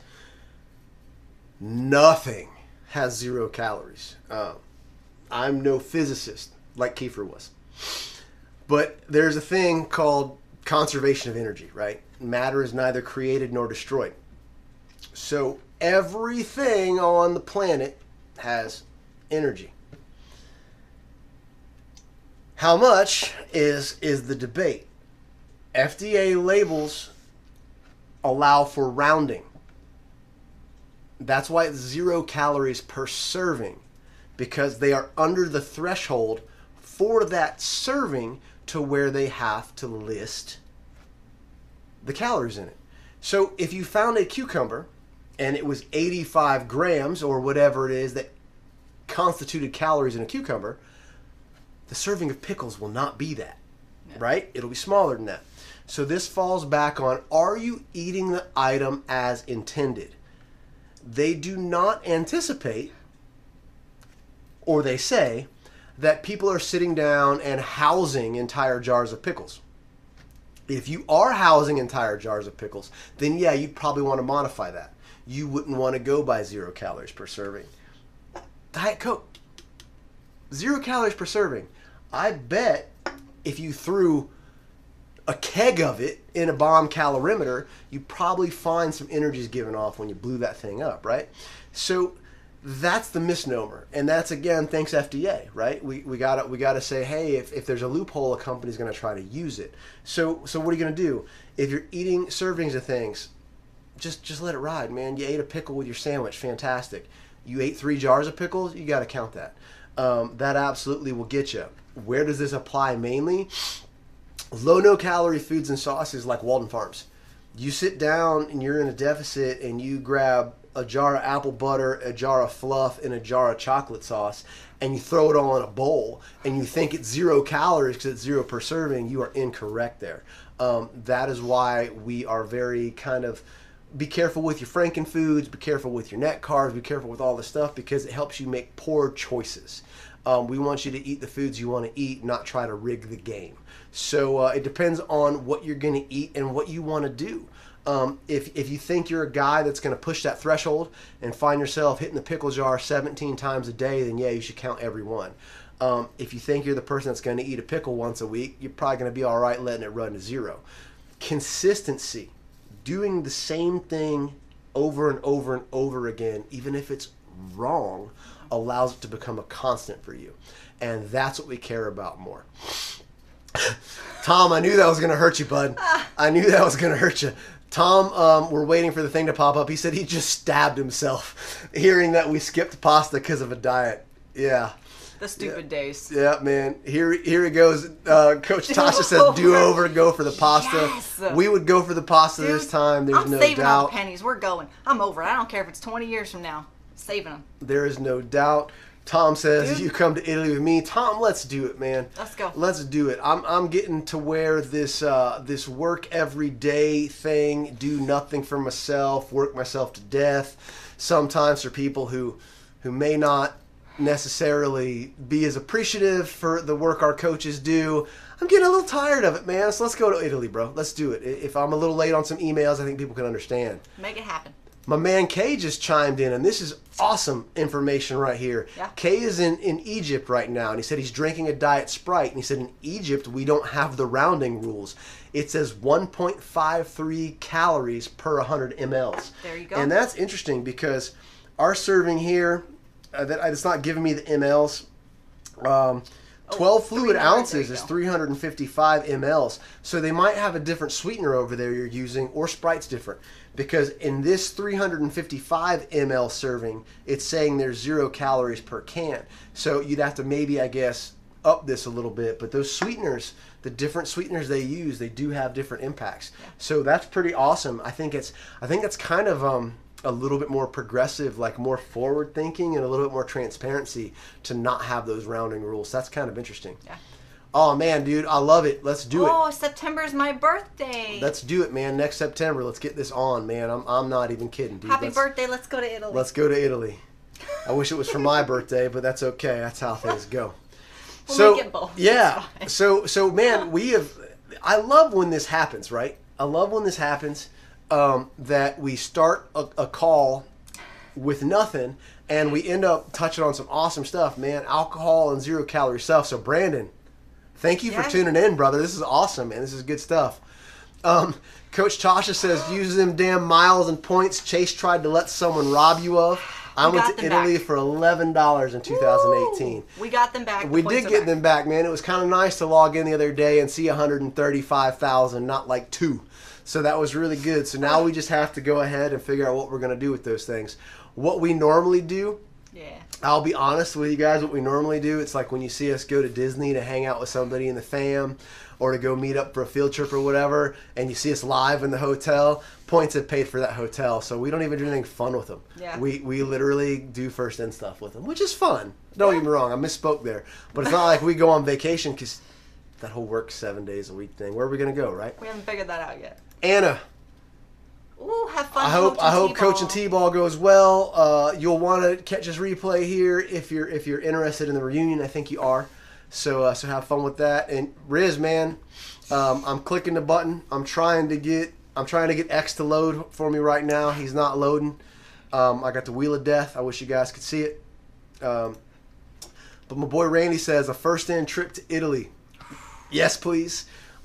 Nothing has zero calories. Um, I'm no physicist like Kiefer was. But there's a thing called conservation of energy, right? Matter is neither created nor destroyed. So everything on the planet has energy. How much is is the debate. F D A labels allow for rounding. That's why it's zero calories per serving, because they are under the threshold for that serving to where they have to list the calories in it. So if you found a cucumber and it was eighty-five grams or whatever it is that constituted calories in a cucumber, the serving of pickles will not be that, Yeah. right? It'll be smaller than that. So this falls back on, are you eating the item as intended? They do not anticipate, or they say, that people are sitting down and housing entire jars of pickles. If you are housing entire jars of pickles, then yeah, you'd probably want to modify that. You wouldn't want to go by zero calories per serving. Diet Coke, zero calories per serving. I bet if you threw a keg of it in a bomb calorimeter, you probably find some energies given off when you blew that thing up, right? So that's the misnomer, and that's again thanks F D A, right? We we gotta we gotta say, hey, if, if there's a loophole, a company's gonna try to use it. So so what are you gonna do if you're eating servings of things? Just just let it ride, man. You ate a pickle with your sandwich, fantastic. You ate three jars of pickles, you gotta count that. Um, that absolutely will get you. Where does this apply mainly? Low no calorie foods and sauces like Walden Farms. You sit down and you're in a deficit and you grab a jar of apple butter, a jar of fluff, and a jar of chocolate sauce, and you throw it all in a bowl, and you think it's zero calories because it's zero per serving, you are incorrect there. Um, that is why we are very kind of, be careful with your Franken foods, be careful with your net carbs, be careful with all this stuff because it helps you make poor choices. Um, we want you to eat the foods you want to eat, not try to rig the game. So uh, it depends on what you're going to eat and what you want to do. Um, if, if you think you're a guy that's going to push that threshold and find yourself hitting the pickle jar seventeen times a day, then yeah, you should count every one. Um, if you think you're the person that's going to eat a pickle once a week, you're probably going to be all right letting it run to zero. Consistency, doing the same thing over and over and over again, even if it's wrong, allows it to become a constant for you. And that's what we care about more. Tom, I knew that was going to hurt you, bud. I knew that was going to hurt you. Tom, um, we're waiting for the thing to pop up. He said he just stabbed himself hearing that we skipped pasta because of a diet. Yeah. The stupid yeah. days. Yeah, man. Here here he goes. Uh, Coach Tasha says do over, go for the pasta. Yes. We would go for the pasta Dude, this time. There's I'm no saving all doubt. the pennies. We're going. I'm over it. I don't care if it's twenty years from now. Saving them. There is no doubt. Tom says, Dude. you come to Italy with me. Tom, let's do it, man. Let's go. Let's do it. I'm I'm getting to where this uh, this work every day thing, do nothing for myself, work myself to death. Sometimes for people who who may not necessarily be as appreciative for the work our coaches do. I'm getting a little tired of it, man. So let's go to Italy, bro. Let's do it. If I'm a little late on some emails, I think people can understand. Make it happen. My man Kay just chimed in, and this is awesome information right here. Yeah. Kay is in, in Egypt right now, and he said he's drinking a Diet Sprite, and he said in Egypt we don't have the rounding rules. It says one point five three calories per one hundred milliliters. There you go. And that's interesting because our serving here, uh, that it's not giving me the mLs. Um, twelve fluid ounces is three hundred fifty-five milliliters. So they might have a different sweetener over there you're using, or Sprite's different. Because in this three hundred fifty-five milliliter serving, it's saying there's zero calories per can. So you'd have to maybe, I guess, up this a little bit. But those sweeteners, the different sweeteners they use, they do have different impacts. Yeah. So that's pretty awesome. I think it's, I think it's kind of um, a little bit more progressive, like more forward thinking and a little bit more transparency to not have those rounding rules. That's kind of interesting. Yeah. Oh, man, dude, I love it. Let's do oh, it. Oh, September's my birthday. Let's do it, man. Next September, let's get this on, man. I'm I'm not even kidding, dude. Happy let's, birthday. Let's go to Italy. Let's go to Italy. I wish it was for my birthday, but that's okay. That's how things go. We'll so, make it both. yeah. So, so, man, we have... I love when this happens, right? I love when this happens, um, that we start a, a call with nothing, and we end up touching on some awesome stuff, man. Alcohol and zero-calorie stuff. So, Brandon... Thank you yeah. for tuning in, brother. This is awesome, man. This is good stuff. Um, Coach Tasha says, use them damn miles and points Chase tried to let someone rob you of. I we went to Italy back. for eleven dollars in two thousand eighteen. Woo! We got them back. The we did get back. them back, man. It was kind of nice to log in the other day and see one hundred thirty-five thousand, not like two. So that was really good. So now we just have to go ahead and figure out what we're going to do with those things. What we normally do, yeah. I'll be honest with you guys, what we normally do, it's like when you see us go to Disney to hang out with somebody in the fam or to go meet up for a field trip or whatever, and you see us live in the hotel, points have paid for that hotel. So we don't even do anything fun with them. Yeah. We we literally do first in stuff with them, which is fun. Don't get me wrong, I misspoke there. But it's not like we go on vacation because that whole work seven days a week thing. Where are we going to go, right? We haven't figured that out yet. Anna. Ooh, have fun. I hope coaching I hope T-ball. coaching T-ball goes well. Uh, you'll want to catch this replay here if you're if you're interested in the reunion. I think you are. So uh, so have fun with that. And Riz, man, um, I'm clicking the button. I'm trying to get I'm trying to get X to load for me right now. He's not loading. Um, I got the Wheel of Death. I wish you guys could see it. Um, but my boy Randy says a first in trip to Italy. Yes, please.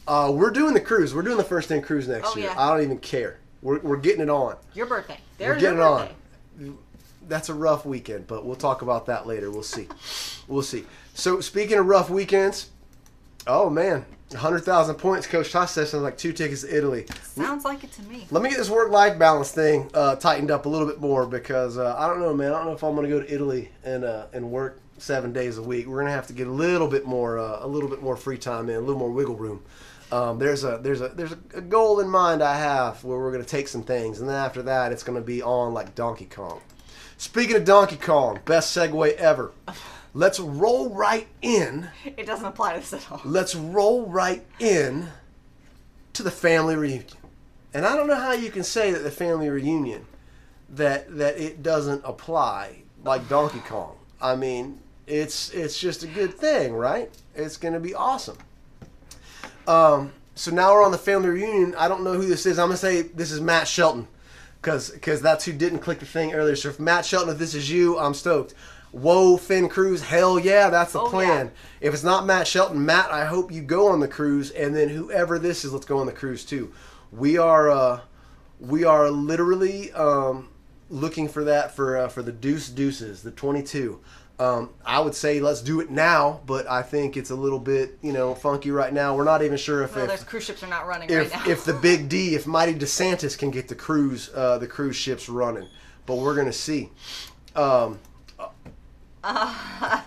Uh, we're doing the cruise. We're doing the first in cruise next Oh, year. yeah. I don't even care. We're we're getting it on. Your birthday. We're There's getting your it birthday. on. That's a rough weekend, but we'll talk about that later. We'll see. We'll see. So speaking of rough weekends, oh man, one hundred thousand points. Coach Tosh says sounds like two tickets to Italy. Sounds like it to me. Let me get this work-life balance thing uh, tightened up a little bit more because uh, I don't know, man. I don't know if I'm going to go to Italy and uh, and work seven days a week. We're going to have to get a little bit more uh, a little bit more free time in, a little more wiggle room. Um, there's a there's a there's a goal in mind I have where we're going to take some things, and then after that, it's going to be on like Donkey Kong. Speaking of Donkey Kong, best segue ever. Let's roll right in. It doesn't apply to this at all. Let's roll right in to the family reunion. And I don't know how you can say that the family reunion that that it doesn't apply like Donkey Kong. I mean, it's it's just a good thing, right? It's going to be awesome. Um, so now we're on the family reunion. I don't know who this is. I'm going to say this is Matt Shelton because because that's who didn't click the thing earlier. So if Matt Shelton, if this is you, I'm stoked. Whoa, Finn Cruz, hell yeah, that's the Oh, plan. yeah. If it's not Matt Shelton, Matt, I hope you go on the cruise, and then whoever this is, let's go on the cruise too. We are uh, we are literally um, looking for that for uh, for the Deuce Deuces, the twenty-two. Um, I would say let's do it now, but I think it's a little bit, you know, funky right now. We're not even sure if Well, if, those cruise ships are not running if, right now. if the Big D, if Mighty DeSantis can get the cruise uh, the cruise ships running, but we're gonna see. Um, I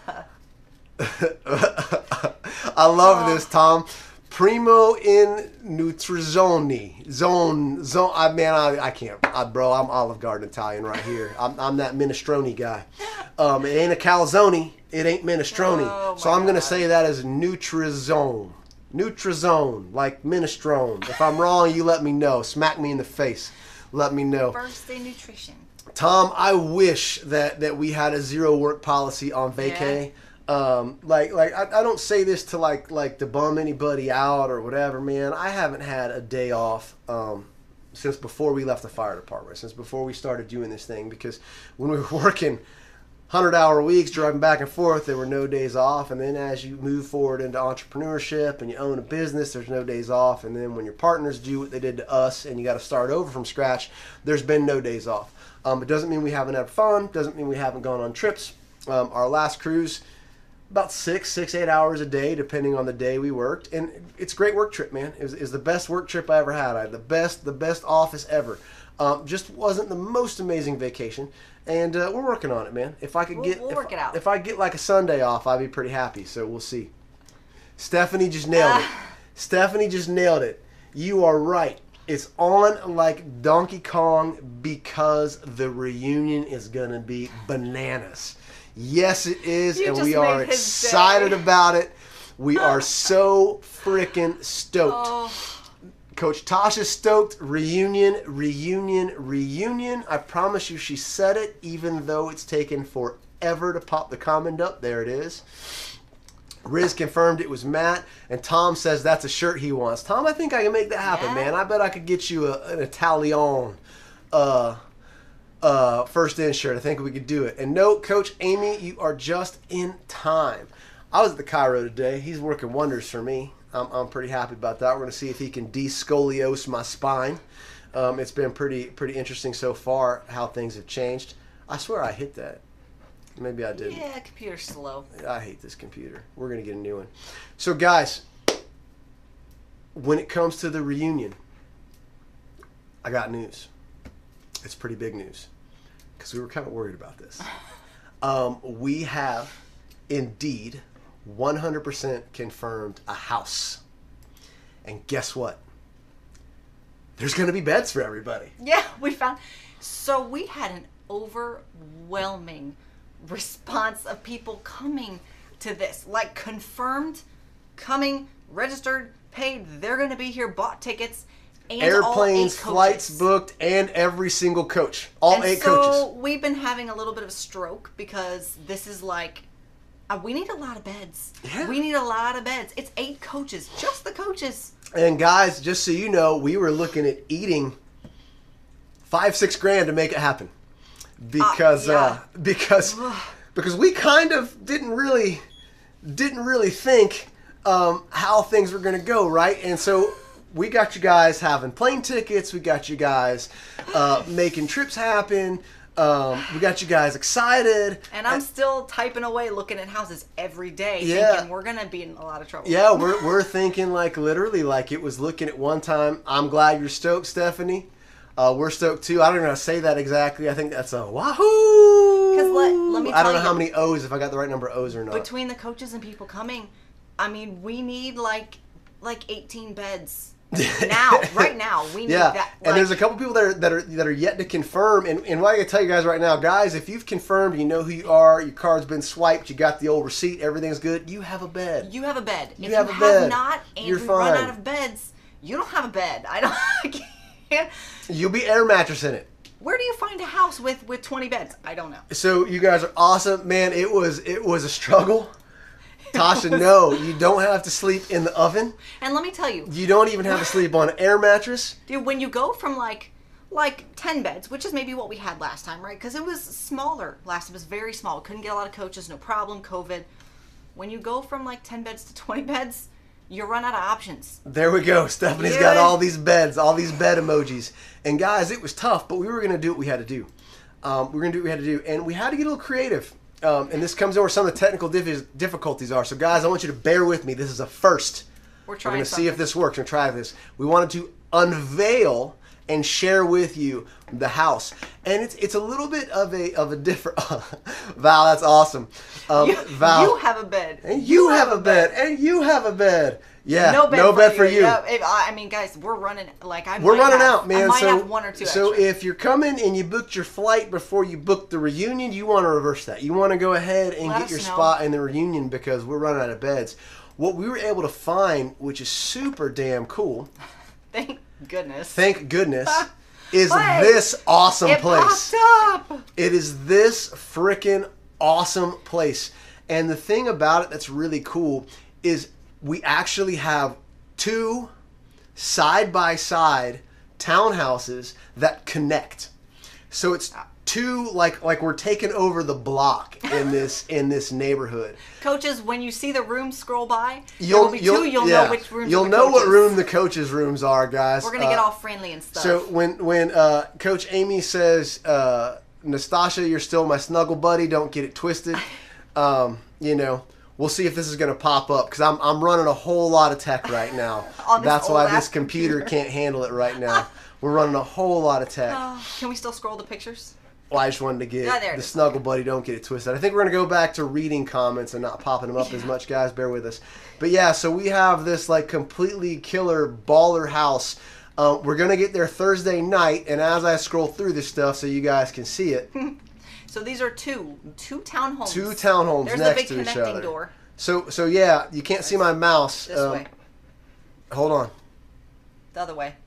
love this, Tom. Primo in Nutrizioni. Zone. Zone. I man, I, I can't. I, bro, I'm Olive Garden Italian right here. I'm, I'm that minestrone guy. Um, it ain't a calzone. It ain't minestrone. Oh, so my I'm going to God. say that as Nutrizone. Nutrizone, like minestrone. If I'm wrong, you let me know. Smack me in the face. Let me know. First day nutrition. Tom, I wish that, that we had a zero work policy on vacay. Um, like like I, I don't say this to like like to bum anybody out or whatever, man. I haven't had a day off um, since before we left the fire department, since before we started doing this thing. Because when we were working hundred hour weeks, driving back and forth, there were no days off. And then as you move forward into entrepreneurship and you own a business, there's no days off. And then when your partners do what they did to us and you got to start over from scratch, there's been no days off. Um, it doesn't mean we haven't had fun. Doesn't mean we haven't gone on trips. Um, our last cruise, about six, six, eight hours a day, depending on the day we worked, and it's a great work trip, man. It was, it was the best work trip I ever had. I had the best, the best office ever. Um, just wasn't the most amazing vacation, and uh, we're working on it, man. If I could We'll- get, we'll if, work it out. if I get like a Sunday off, I'd be pretty happy. So we'll see. Stephanie just nailed it. Stephanie just nailed it. You are right. It's on like Donkey Kong because the reunion is gonna be bananas. Yes, it is, You and just we are made his excited day. about it. We are so freaking stoked. Oh, Coach Tasha's stoked. Reunion, reunion, reunion. I promise you she said it, even though it's taken forever to pop the comment up. There it is. Riz confirmed it was Matt, and Tom says that's a shirt he wants. Tom, I think I can make that happen, Yeah. man. I bet I could get you a, an Italian uh, uh, first in shirt. I think we could do it. And no, Coach Amy, you are just in time. I was at the Cairo today. He's working wonders for me. I'm, I'm pretty happy about that. We're going to see if he can de-scoliose my spine. Um, it's been pretty pretty interesting so far how things have changed. I swear I hit that. Maybe I didn't. yeah, computer's slow. I hate this computer. We're going to get a new one. So, guys, when it comes to the reunion, I got news. It's pretty big news because we were kind of worried about this. Um, we have indeed one hundred percent confirmed a house. And guess what? There's going to be beds for everybody. Yeah, we found. So we had an overwhelming response of people coming to this, like confirmed, coming, registered, paid. They're going to be here, bought tickets, and all Airplanes, eight flights coaches. booked, and every single coach. All And eight so coaches. we've been having a little bit of a stroke because this is like, uh, we need a lot of beds. Yeah. We need a lot of beds. It's eight coaches, just the coaches. And guys, just so you know, we were looking at eating five, six grand to make it happen, because Uh, yeah. uh, because because we kind of didn't really didn't really think um, how things were going to go, right? And so we got you guys having plane tickets. We got you guys uh, making trips happen. Um, we got you guys excited. And I'm still typing away, looking at houses every day, Yeah. thinking we're gonna be in a lot of trouble. Yeah, we're we're thinking like literally like it was looking at one time. I'm glad you're stoked, Stephanie. Uh, we're stoked too. I don't even know how to say that exactly. I think that's a wahoo. Because let, let me tell I don't know you, how many O's, if I got the right number of O's or not. between the coaches and people coming, I mean, we need like like eighteen beds. now, right now, we need yeah, that. Like, and there's a couple people that are that are that are yet to confirm. And, and what I can tell you guys right now, guys, if you've confirmed, you know who you are, your card's been swiped, you got the old receipt, everything's good, you have a bed. you have a bed. You if have you a have bed. not, and You're we fine. run out of beds, you don't have a bed. I don't. I can't. You'll be air mattress in it. Where do you find a house with with twenty beds? I don't know. So you guys are awesome, man. It was it was a struggle. Tasha, no, you don't have to sleep in the oven. And let me tell you, You don't even have to sleep on an air mattress. dude, when you go from like like ten beds, which is maybe what we had last time, right? Because it was smaller last time. It was very small. Couldn't get a lot of coaches, no problem, COVID. When you go from like ten beds to twenty beds, you run out of options. There we go. Stephanie's Yeah. got all these beds, all these bed emojis. And guys, it was tough, but we were going to do what we had to do. Um, we were going to do what we had to do. And we had to get a little creative. Um, and this comes in where some of the technical diffi- difficulties are. So guys, I want you to bear with me. This is a first. We're We're trying going to see something. if this works. We're going to try this. We wanted to unveil and share with you the house. And it's it's a little bit of a of a different... Val, that's awesome. Um, You, Val, you have a bed. and you have a bed. And you have a bed. Yeah, No bed, no bed for you. Yeah, if- I mean, guys, we're running. Like I, We're might running have, out, man. I might so, have one or two. so extra. if you're coming and you booked your flight before you booked the reunion, you want to reverse that. You want to go ahead and Let get us your know. spot in the reunion because we're running out of beds. What we were able to find, which is super damn cool, Thank goodness. thank goodness, is Hey, this awesome it place. popped up. It is this freaking awesome place. And the thing about it that's really cool is we actually have two side-by-side townhouses that connect. So it's two like like we're taking over the block in this in this neighborhood. Coaches, when you see the room scroll by, there You'll will be you'll, two. You'll yeah. know which rooms. You'll are the know what coaches. room the coaches' rooms are, guys. We're gonna get Uh, all friendly and stuff. So when when uh, Coach Amy says, uh, "Nastasha, you're still my snuggle buddy. Don't get it twisted," um, you know, we'll see if this is going to pop up because I'm I'm running a whole lot of tech right now. On this That's why old-ass this computer, computer. can't handle it right now. We're running a whole lot of tech. Oh, can we still scroll the pictures? Well, I just wanted to get Yeah, there it the is. snuggle buddy. Don't get it twisted. I think we're going to go back to reading comments and not popping them up as much, guys. Bear with us. But yeah, so we have this like completely killer baller house. Um, we're going to get there Thursday night, and as I scroll through this stuff so you guys can see it, So these are two, two townhomes. two townhomes There's the next big to each connecting other. door. So so yeah, you can't see my mouse. This Um, way, Hold on. the other way.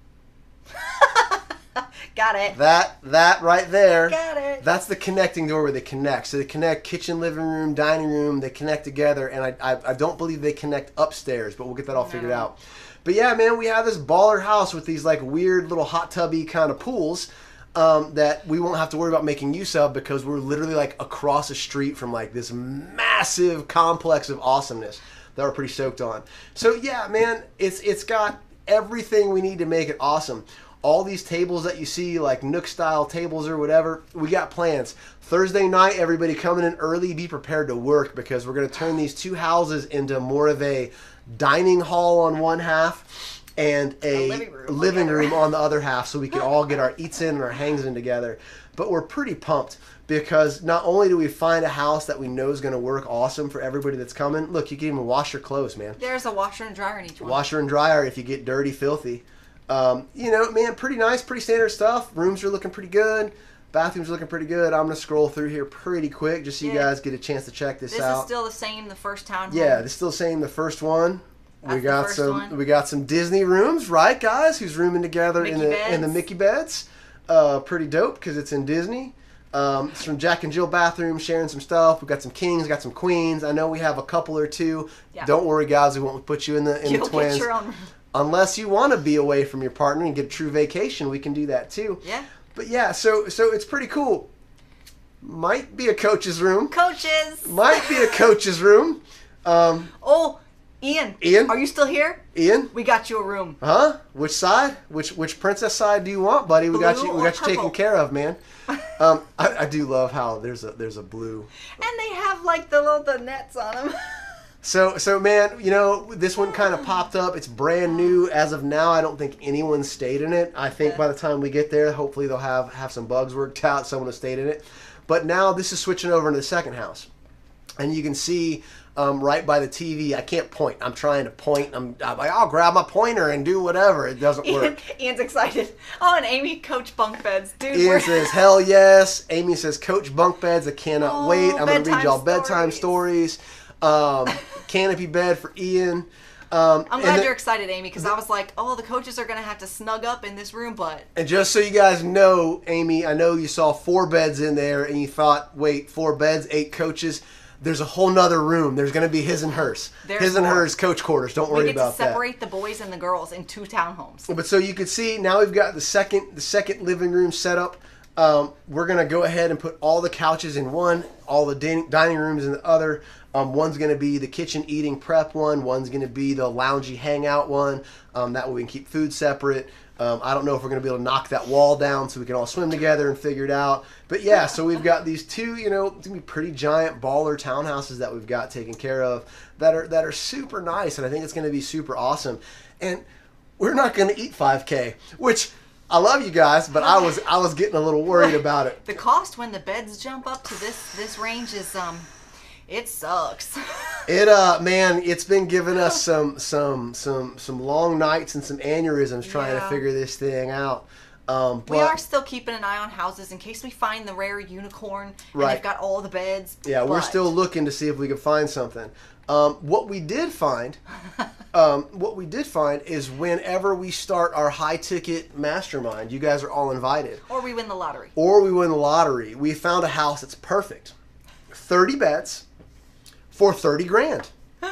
Got it. That that right there. Got it. That's the connecting door where they connect. So they connect kitchen, living room, dining room. They connect together, and I I, I don't believe they connect upstairs, but we'll get that all figured No. out. But yeah, man, we have this baller house with these like weird little hot tubby kind of pools um, that we won't have to worry about making use of because we're literally like across the street from like this massive complex of awesomeness that we're pretty stoked on. So yeah, man, it's it's got everything we need to make it awesome. All these tables that you see, like Nook style tables or whatever, we got plans. Thursday night, everybody coming in early, be prepared to work because we're going to turn these two houses into more of a dining hall on one half and a, A living room on living the other. room on the other half so we can all get our eats in and our hangs in together. But we're pretty pumped because not only do we find a house that we know is going to work awesome for everybody that's coming, look, you can even wash your clothes, man. There's a washer and dryer in each one. Washer and dryer if you get dirty, filthy. Um, you know, man, pretty nice, pretty standard stuff. Rooms are looking pretty good. Bathrooms are looking pretty good. I'm going to scroll through here pretty quick just so you Yeah. guys get a chance to check this, This out. is still the same. The first townhome. Yeah, it's still saying the first one. That's we the got first some. one. We got some Disney rooms, right, guys? Who's rooming together in Mickey the in the beds. Mickey beds? Uh, pretty dope because it's in Disney. Um, it's from Jack and Jill bathroom, sharing some stuff. We got some kings, got some queens. I know we have a couple or two. Yeah. Don't worry, guys. We won't put you in the in You'll the twins. get your own room. Unless you want to be away from your partner and get a true vacation, we can do that too. Yeah. But yeah, so so it's pretty cool. Might be a coach's room. Coaches. Might be a coach's room. Um, Oh, Ian. Ian? Are you still here? Ian? We got you a room. Huh? Which side? Which which princess side do you want, buddy? We got Blue you. We or got you taken purple? care of, man. Um, I, I do love how there's a there's a blue. And they have like the little the nets on them. So so man, you know this one kind of popped up. It's brand new as of now. I don't think anyone stayed in it. I think by the time we get there, hopefully they'll have have some bugs worked out. Someone has stayed in it. But now this is switching over into the second house, and you can see. Um, right by the T V. I can't point. I'm trying to point. I'm, I'm like, I'll grab my pointer and do whatever. It doesn't Ian, work. Ian's excited. Oh, and Amy, coach bunk beds. Dude, Ian we're... says, hell yes. Amy says, coach bunk beds. I cannot Oh, wait. I'm going to read bedtime y'all bedtime stories. Um, canopy bed for Ian. Um, I'm and glad the- you're excited, Amy, because I was like, oh, the coaches are going to have to snug up in this room, but... And just so you guys know, Amy, I know you saw four beds in there and you thought, wait, four beds, eight coaches. There's a whole nother room. There's going to be his and hers. There's his and more. hers coach quarters. Don't We worry get to about that. separate the boys and the girls in two townhomes. But so you can see now we've got the second the second living room set up. Um, we're gonna go ahead and put all the couches in one, all the din- dining rooms in the other. Um, one's gonna be the kitchen eating prep one. One's gonna be the loungy hangout one. Um, that way we can keep food separate. Um, I don't know if we're gonna be able to knock that wall down so we can all swim together and figure it out. But yeah, so we've got these two, you know, it's gonna be pretty giant baller townhouses that we've got taken care of that are that are super nice, and I think it's gonna be super awesome. And we're not gonna eat five K, which I love you guys, but I was I was getting a little worried about it. The cost when the beds jump up to this this range is um, it sucks. It uh man, it's been giving us some some some some long nights and some aneurysms trying to Yeah. figure this thing out. Um, but We are still keeping an eye on houses in case we find the rare unicorn and Right. they've got all the beds. yeah, we're but- still looking to see if we can find something. Um, what we did find, um, what we did find is whenever we start our high ticket mastermind, you guys are all invited. Or we win the lottery. Or we win the lottery. We found a house that's perfect. thirty beds for thirty grand.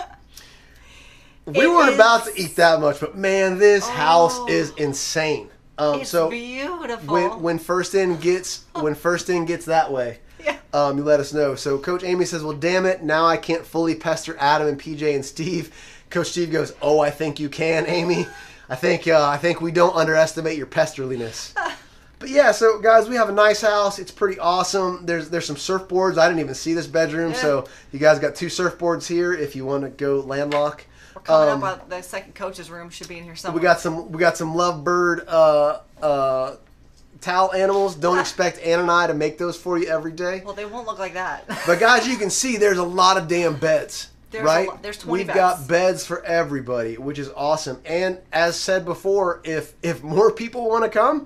We It weren't is- about to eat that much, but man, this house Oh. is insane. Um, It's so beautiful. when when first in gets when first in gets that way, Yeah. um, you let us know. So Coach Amy says, "Well, damn it, now I can't fully pester Adam and P J and Steve." Coach Steve goes, "Oh, I think you can, Amy. I think uh, I think we don't underestimate your pesterliness." But yeah, so guys, we have a nice house. It's pretty awesome. There's there's some surfboards. I didn't even see this bedroom, Yeah. so you guys got two surfboards here if you want to go landlock. We're coming Um, up, uh, the second coach's room should be in here somewhere. We got some we got some lovebird uh, uh, towel animals. Don't expect Ann and I to make those for you every day. Well, they won't look like that. But guys, you can see there's a lot of damn beds. There's a right? lot- there's twenty We've beds. got beds for everybody, which is awesome. And as said before, if if more people want to come,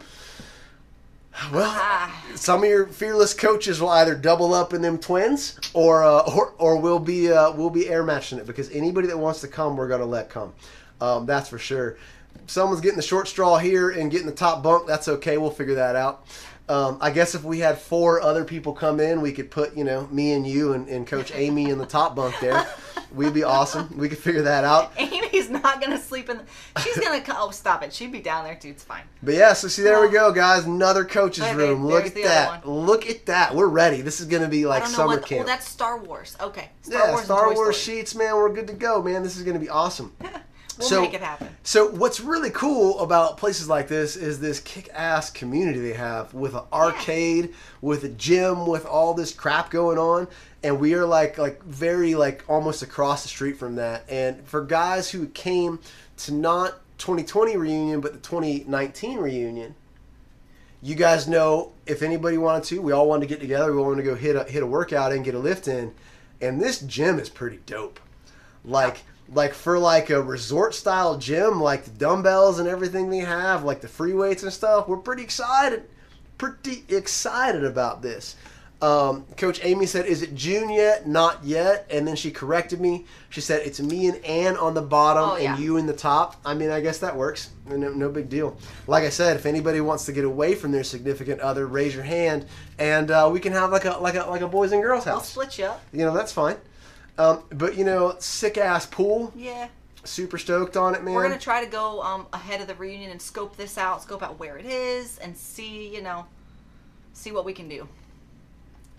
well, Ah. some of your fearless coaches will either double up in them twins, or uh, or or we'll be uh, we'll be air matching it, because anybody that wants to come, we're gonna let come. Um, that's for sure. Someone's getting the short straw here and getting the top bunk. That's okay. We'll figure that out. Um, I guess if we had four other people come in, we could put, you know, me and you and, and Coach Amy in the top bunk there. We'd be awesome. We could figure that out. Amy's not gonna sleep in. The, she's gonna. co- Oh, stop it! She'd be down there too. It's fine. But yeah, so see, there we go, guys. Another coach's Hey, babe, room. Look there's at the other that. Look at that. We're ready. This is going to be I like don't know summer what. camp. Well, that's Star Wars. Okay. Star yeah, Wars. and Star Toy Wars Story. sheets, man. We're good to go, man. This is going to be awesome. We'll so, make it happen. So what's really cool about places like this is this kick-ass community they have, with an arcade, with a gym, with all this crap going on, and we are like like very like almost across the street from that. And for guys who came to not twenty twenty reunion but the twenty nineteen reunion, you guys know, if anybody wanted to, we all wanted to get together. We wanted to go hit a hit a workout and get a lift in, and this gym is pretty dope. Like. Like for like a resort style gym, like the dumbbells and everything they have, like the free weights and stuff, we're pretty excited, pretty excited about this. Um, Coach Amy said, "Is it June yet?" Not yet. And then she corrected me. She said, "It's me and Ann on the bottom Oh, yeah. and you in the top." I mean, I guess that works. No, no big deal. Like I said, if anybody wants to get away from their significant other, raise your hand, and uh, we can have like a like a like a boys and girls We'll house. split you up. You know, that's fine. Um, but you know, sick ass pool. Yeah. Super stoked on it, man. We're gonna try to go um, ahead of the reunion and scope this out, scope out where it is, and see, you know, see what we can do.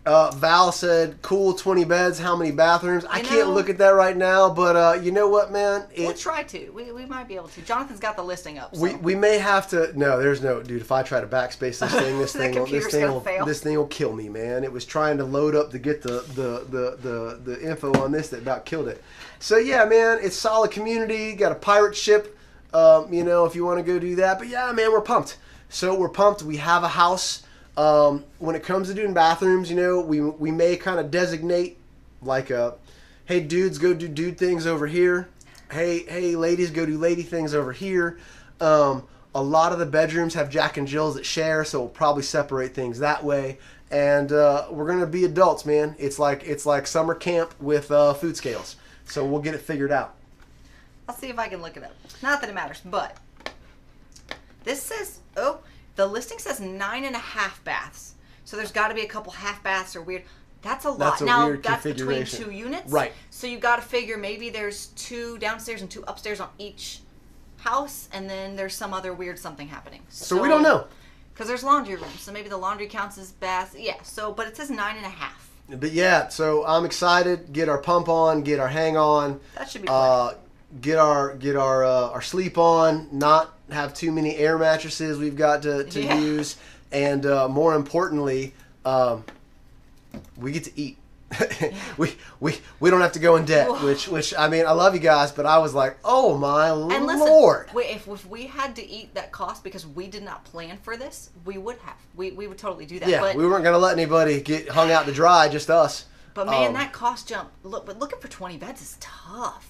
Uh, Val said, cool, twenty beds, how many bathrooms? I You can't know- look at that right now, but uh, you know what, man? We'll It, try to. We, we might be able to. Jonathan's got the listing up. So. we we may have to. No, there's no dude. If I try to backspace this thing, this The thing, will, this computer's thing gonna will, fail. this thing will kill me, man. It was trying to load up to get the the the the, the info on this that about killed it. So yeah, man, it's solid community. Got a pirate ship. Um, you know, if you want to go do that. But yeah, man, we're pumped. So we're pumped. We have a house. Um, when it comes to doing bathrooms, you know, we we may kind of designate like a, hey dudes, go do dude things over here. Hey hey ladies, go do lady things over here. Um, a lot of the bedrooms have Jack and Jills that share, so we'll probably separate things that way. And uh, we're gonna be adults, man. It's like it's like summer camp with uh, food scales. So we'll get it figured out. I'll see if I can look it up. Not that it matters, but this says, oh, the listing says nine and a half baths. So there's got to be a couple half baths or weird. That's a lot. That's a now, weird that's between configuration. two units. Right. So you got to figure maybe there's two downstairs and two upstairs on each house, and then there's some other weird something happening. So, we don't know. Because there's laundry rooms, so maybe the laundry counts as baths. Yeah, so, but it says nine and a half. But yeah, so I'm excited. Get our pump on, get our hang on. That should be plenty. Uh, get our get our uh, our sleep on. Not have too many air mattresses we've got to, to Yeah. use, and uh, more importantly, um, we get to eat. we we we don't have to go in debt. Whoa. Which which I mean, I love you guys, but I was like, oh my And listen, lord. we, if, if we had to eat that cost because we did not plan for this, we would have. We, we would totally do that. Yeah, but, we weren't gonna let anybody get hung out to dry, just us. but man, Um, that cost jump. Look, but looking for twenty beds is tough.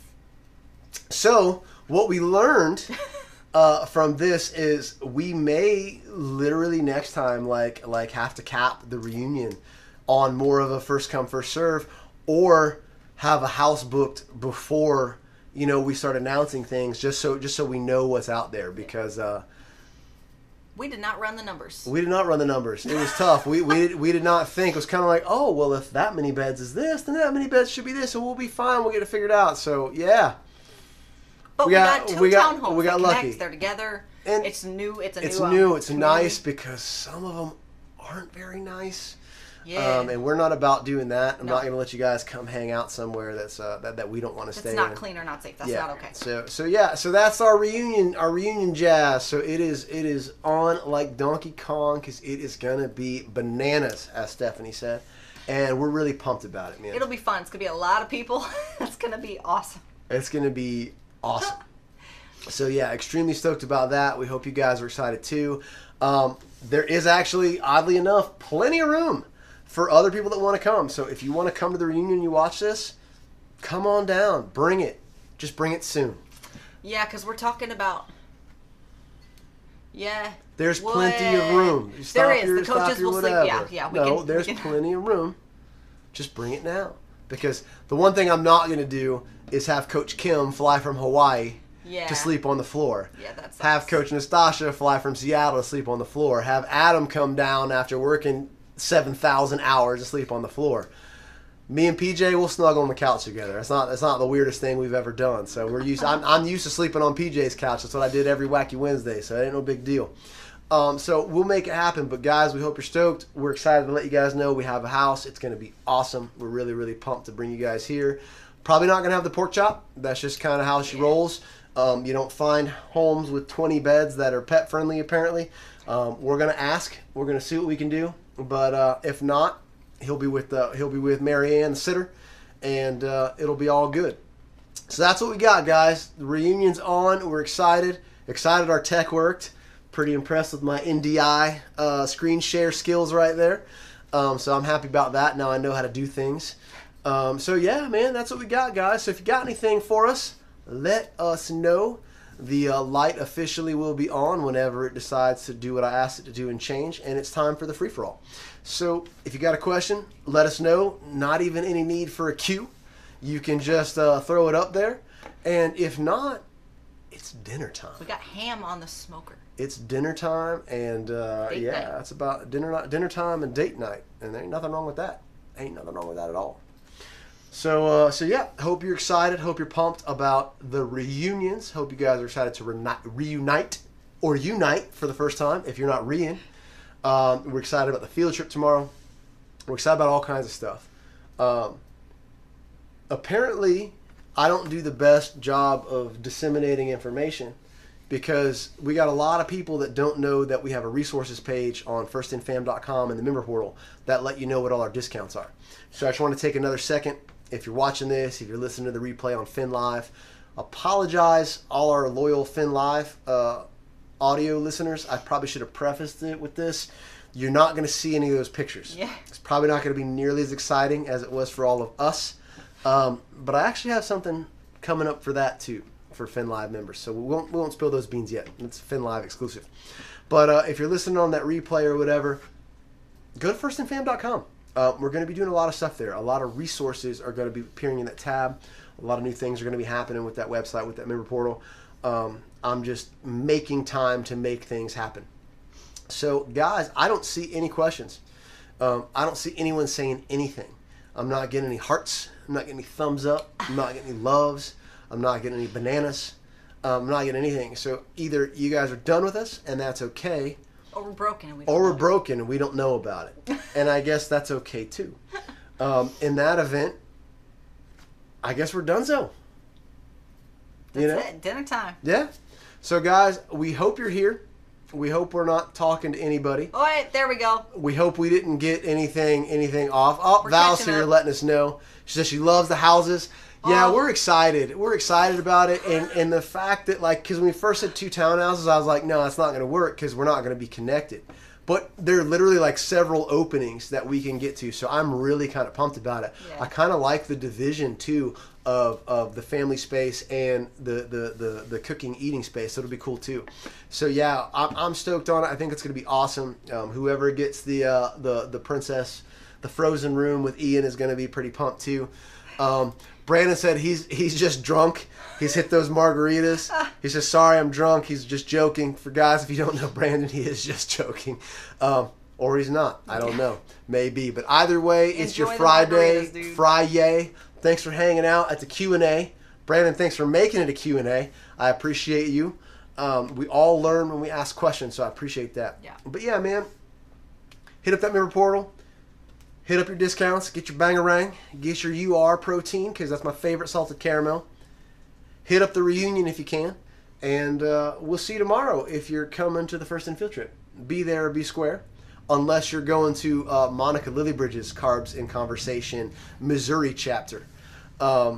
So what we learned uh, from this is we may literally next time like like have to cap the reunion on more of a first come first serve, or have a house booked before you know we start announcing things, just so just so we know what's out there, because uh, We did not run the numbers. we did not run the numbers. It was tough. We we we did not think. It was kind of like, oh well, if that many beds is this, then that many beds should be this, so we'll be fine. We'll get it figured out. So yeah. But we we got- got, two we got- townhomes. we got that lucky. connect, They're together. And it's new. It's a It's new. new. um, It's community. nice because some of them aren't very nice. Yeah. Um, and we're not about doing that. I'm No. not going to let you guys come hang out somewhere that's uh, that, that we don't want to That's stay not in. clean or not safe. That's yeah. not okay. So so yeah. So that's our reunion. Our reunion jazz. So it is it is on like Donkey Kong, because it is going to be bananas, as Stephanie said, and we're really pumped about it, man. It'll be fun. It's gonna be a lot of people. It's gonna be awesome. It's going to be awesome. So yeah, extremely stoked about that. We hope you guys are excited too. Um, there is actually, oddly enough, plenty of room for other people that want to come. So if you want to come to the reunion and you watch this, come on down. Bring it. Just bring it soon. Yeah, because we're talking about. Yeah. There's what? plenty of room. You stop There is. Your, The stop coaches your will sleep. whatever. Yeah, yeah. We no, can, we there's can- plenty of room. Just bring it now. Because the one thing I'm not going to do is have Coach Kim fly from Hawaii Yeah. to sleep on the floor. Yeah, that's. Have Coach Nastasha fly from Seattle to sleep on the floor. Have Adam come down after working seven thousand hours to sleep on the floor. Me and P J will snuggle on the couch together. That's not that's not the weirdest thing we've ever done. So we're used. I'm, I'm used to sleeping on P J's couch. That's what I did every Wacky Wednesday. So it ain't no big deal. Um, so we'll make it happen. But guys, we hope you're stoked. We're excited to let you guys know we have a house. It's going to be awesome. We're really really pumped to bring you guys here. Probably not going to have the pork chop. That's just kind of how she rolls. Um, you don't find homes with twenty beds that are pet friendly, apparently. Um, we're gonna ask. We're gonna see what we can do. But uh, if not, he'll be with uh, he'll be with Mary Ann, the sitter, and uh, it'll be all good. So that's what we got, guys. The reunion's on. We're excited. Excited our tech worked. Pretty impressed with my N D I uh, screen share skills right there. Um, so I'm happy about that. Now I know how to do things. Um, so yeah, man, that's what we got, guys. So if you got anything for us, let us know. The uh, light officially will be on whenever it decides to do what I asked it to do and change, and it's time for the free-for-all. So if you got a question, let us know. Not even any need for a cue. You can just uh, throw it up there. And if not, it's dinner time. We got ham on the smoker. It's dinner time, and uh, Date yeah, night. that's about dinner night, dinner time and date night, and there ain't nothing wrong with that. Ain't nothing wrong with that at all. So, uh, so yeah, hope you're excited. Hope you're pumped about the reunions. Hope you guys are excited to reuni- reunite or unite for the first time if you're not re-in. Um, we're excited about the field trip tomorrow. We're excited about all kinds of stuff. Um, apparently, I don't do the best job of disseminating information because we got a lot of people that don't know that we have a resources page on first in fam dot com and the member portal that let you know what all our discounts are. So I just want to take another second. If you're watching this, if you're listening to the replay on FinLive, apologize all our loyal FinLive uh, audio listeners. I probably should have prefaced it with this. You're not going to see any of those pictures. Yeah. It's probably not going to be nearly as exciting as it was for all of us. Um, but I actually have something coming up for that too, for FinLive members. So we won't, we won't spill those beans yet. It's FinLive exclusive. But uh, if you're listening on that replay or whatever, go to first in fam dot com. Uh, we're going to be doing a lot of stuff there. A lot of resources are going to be appearing in that tab. A lot of new things are going to be happening with that website, with that member portal. Um, I'm just making time to make things happen. So, guys, I don't see any questions. Um, I don't see anyone saying anything. I'm not getting any hearts. I'm not getting any thumbs up. I'm not getting any loves. I'm not getting any bananas. Um, I'm not getting anything. So either you guys are done with us, and that's okay, or we're broken and we don't or know we're it. broken and we don't know about it. And I guess that's okay too. Um, in that event, I guess we're done. So, That's you know, it. Dinner time. yeah. So, guys, we hope you're here. We hope we're not talking to anybody. All right, there we go. We hope we didn't get anything anything off. Oh, We're Val's catching here up. letting us know. She says she loves the houses. Yeah, Oh. we're excited. We're excited about it. And and the fact that, like, because when we first said two townhouses, I was like, no, that's not going to work because we're not going to be connected. But there are literally, like, several openings that we can get to. So I'm really kind of pumped about it. Yeah. I kind of like the division, too, of of the family space and the, the, the, the cooking, eating space. So it'll be cool, too. So, yeah, I'm, I'm stoked on it. I think it's going to be awesome. Um, whoever gets the, uh, the, the princess, the frozen room with Ian is going to be pretty pumped, too. Um, Brandon said he's he's just drunk. He's hit those margaritas. He says, sorry, I'm drunk. He's just joking. For guys, if you don't know Brandon, he is just joking. Um, or he's not. I don't know. Maybe. But either way, it's Enjoy your the Friday. margaritas, dude. Friday. Thanks for hanging out at the Q and A. Brandon, thanks for making it a Q and A. I appreciate you. Um, we all learn when we ask questions, so I appreciate that. Yeah. But yeah, man, hit up that member portal. Hit up your discounts. Get your Bangarang. Get your U R protein, because that's my favorite salted caramel. Hit up the reunion if you can. And uh, we'll see you tomorrow if you're coming to the First and Field Trip. Be there or be square. Unless you're going to uh, Monica Lillybridge's Carbs in Conversation Missouri chapter. Um,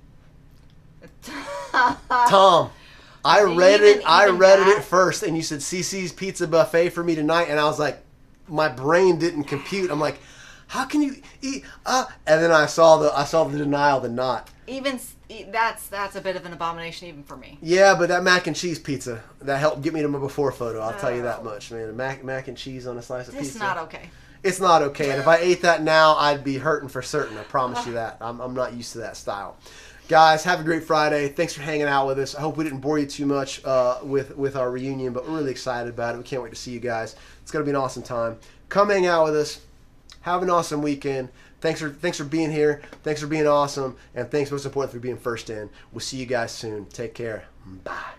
Tom, I read Even- it. I even read that? it first, and you said C C's Pizza Buffet for me tonight, and I was like, my brain didn't compute. I'm like, how can you eat? Uh, and then I saw the I saw the denial, the not. Even s- e- that's that's a bit of an abomination even for me. Yeah, but that mac and cheese pizza that helped get me to my before photo. I'll tell you that Oh. much, man. Mac mac and cheese on a slice of It's pizza. not okay. It's not okay. And if I ate that now, I'd be hurting for certain. I promise you that. I'm, I'm not used to that style. Guys, have a great Friday. Thanks for hanging out with us. I hope we didn't bore you too much uh, with, with our reunion, but we're really excited about it. We can't wait to see you guys. It's going to be an awesome time. Come hang out with us. Have an awesome weekend. Thanks for thanks for being here. Thanks for being awesome. And thanks most importantly for being first in. We'll see you guys soon. Take care. Bye.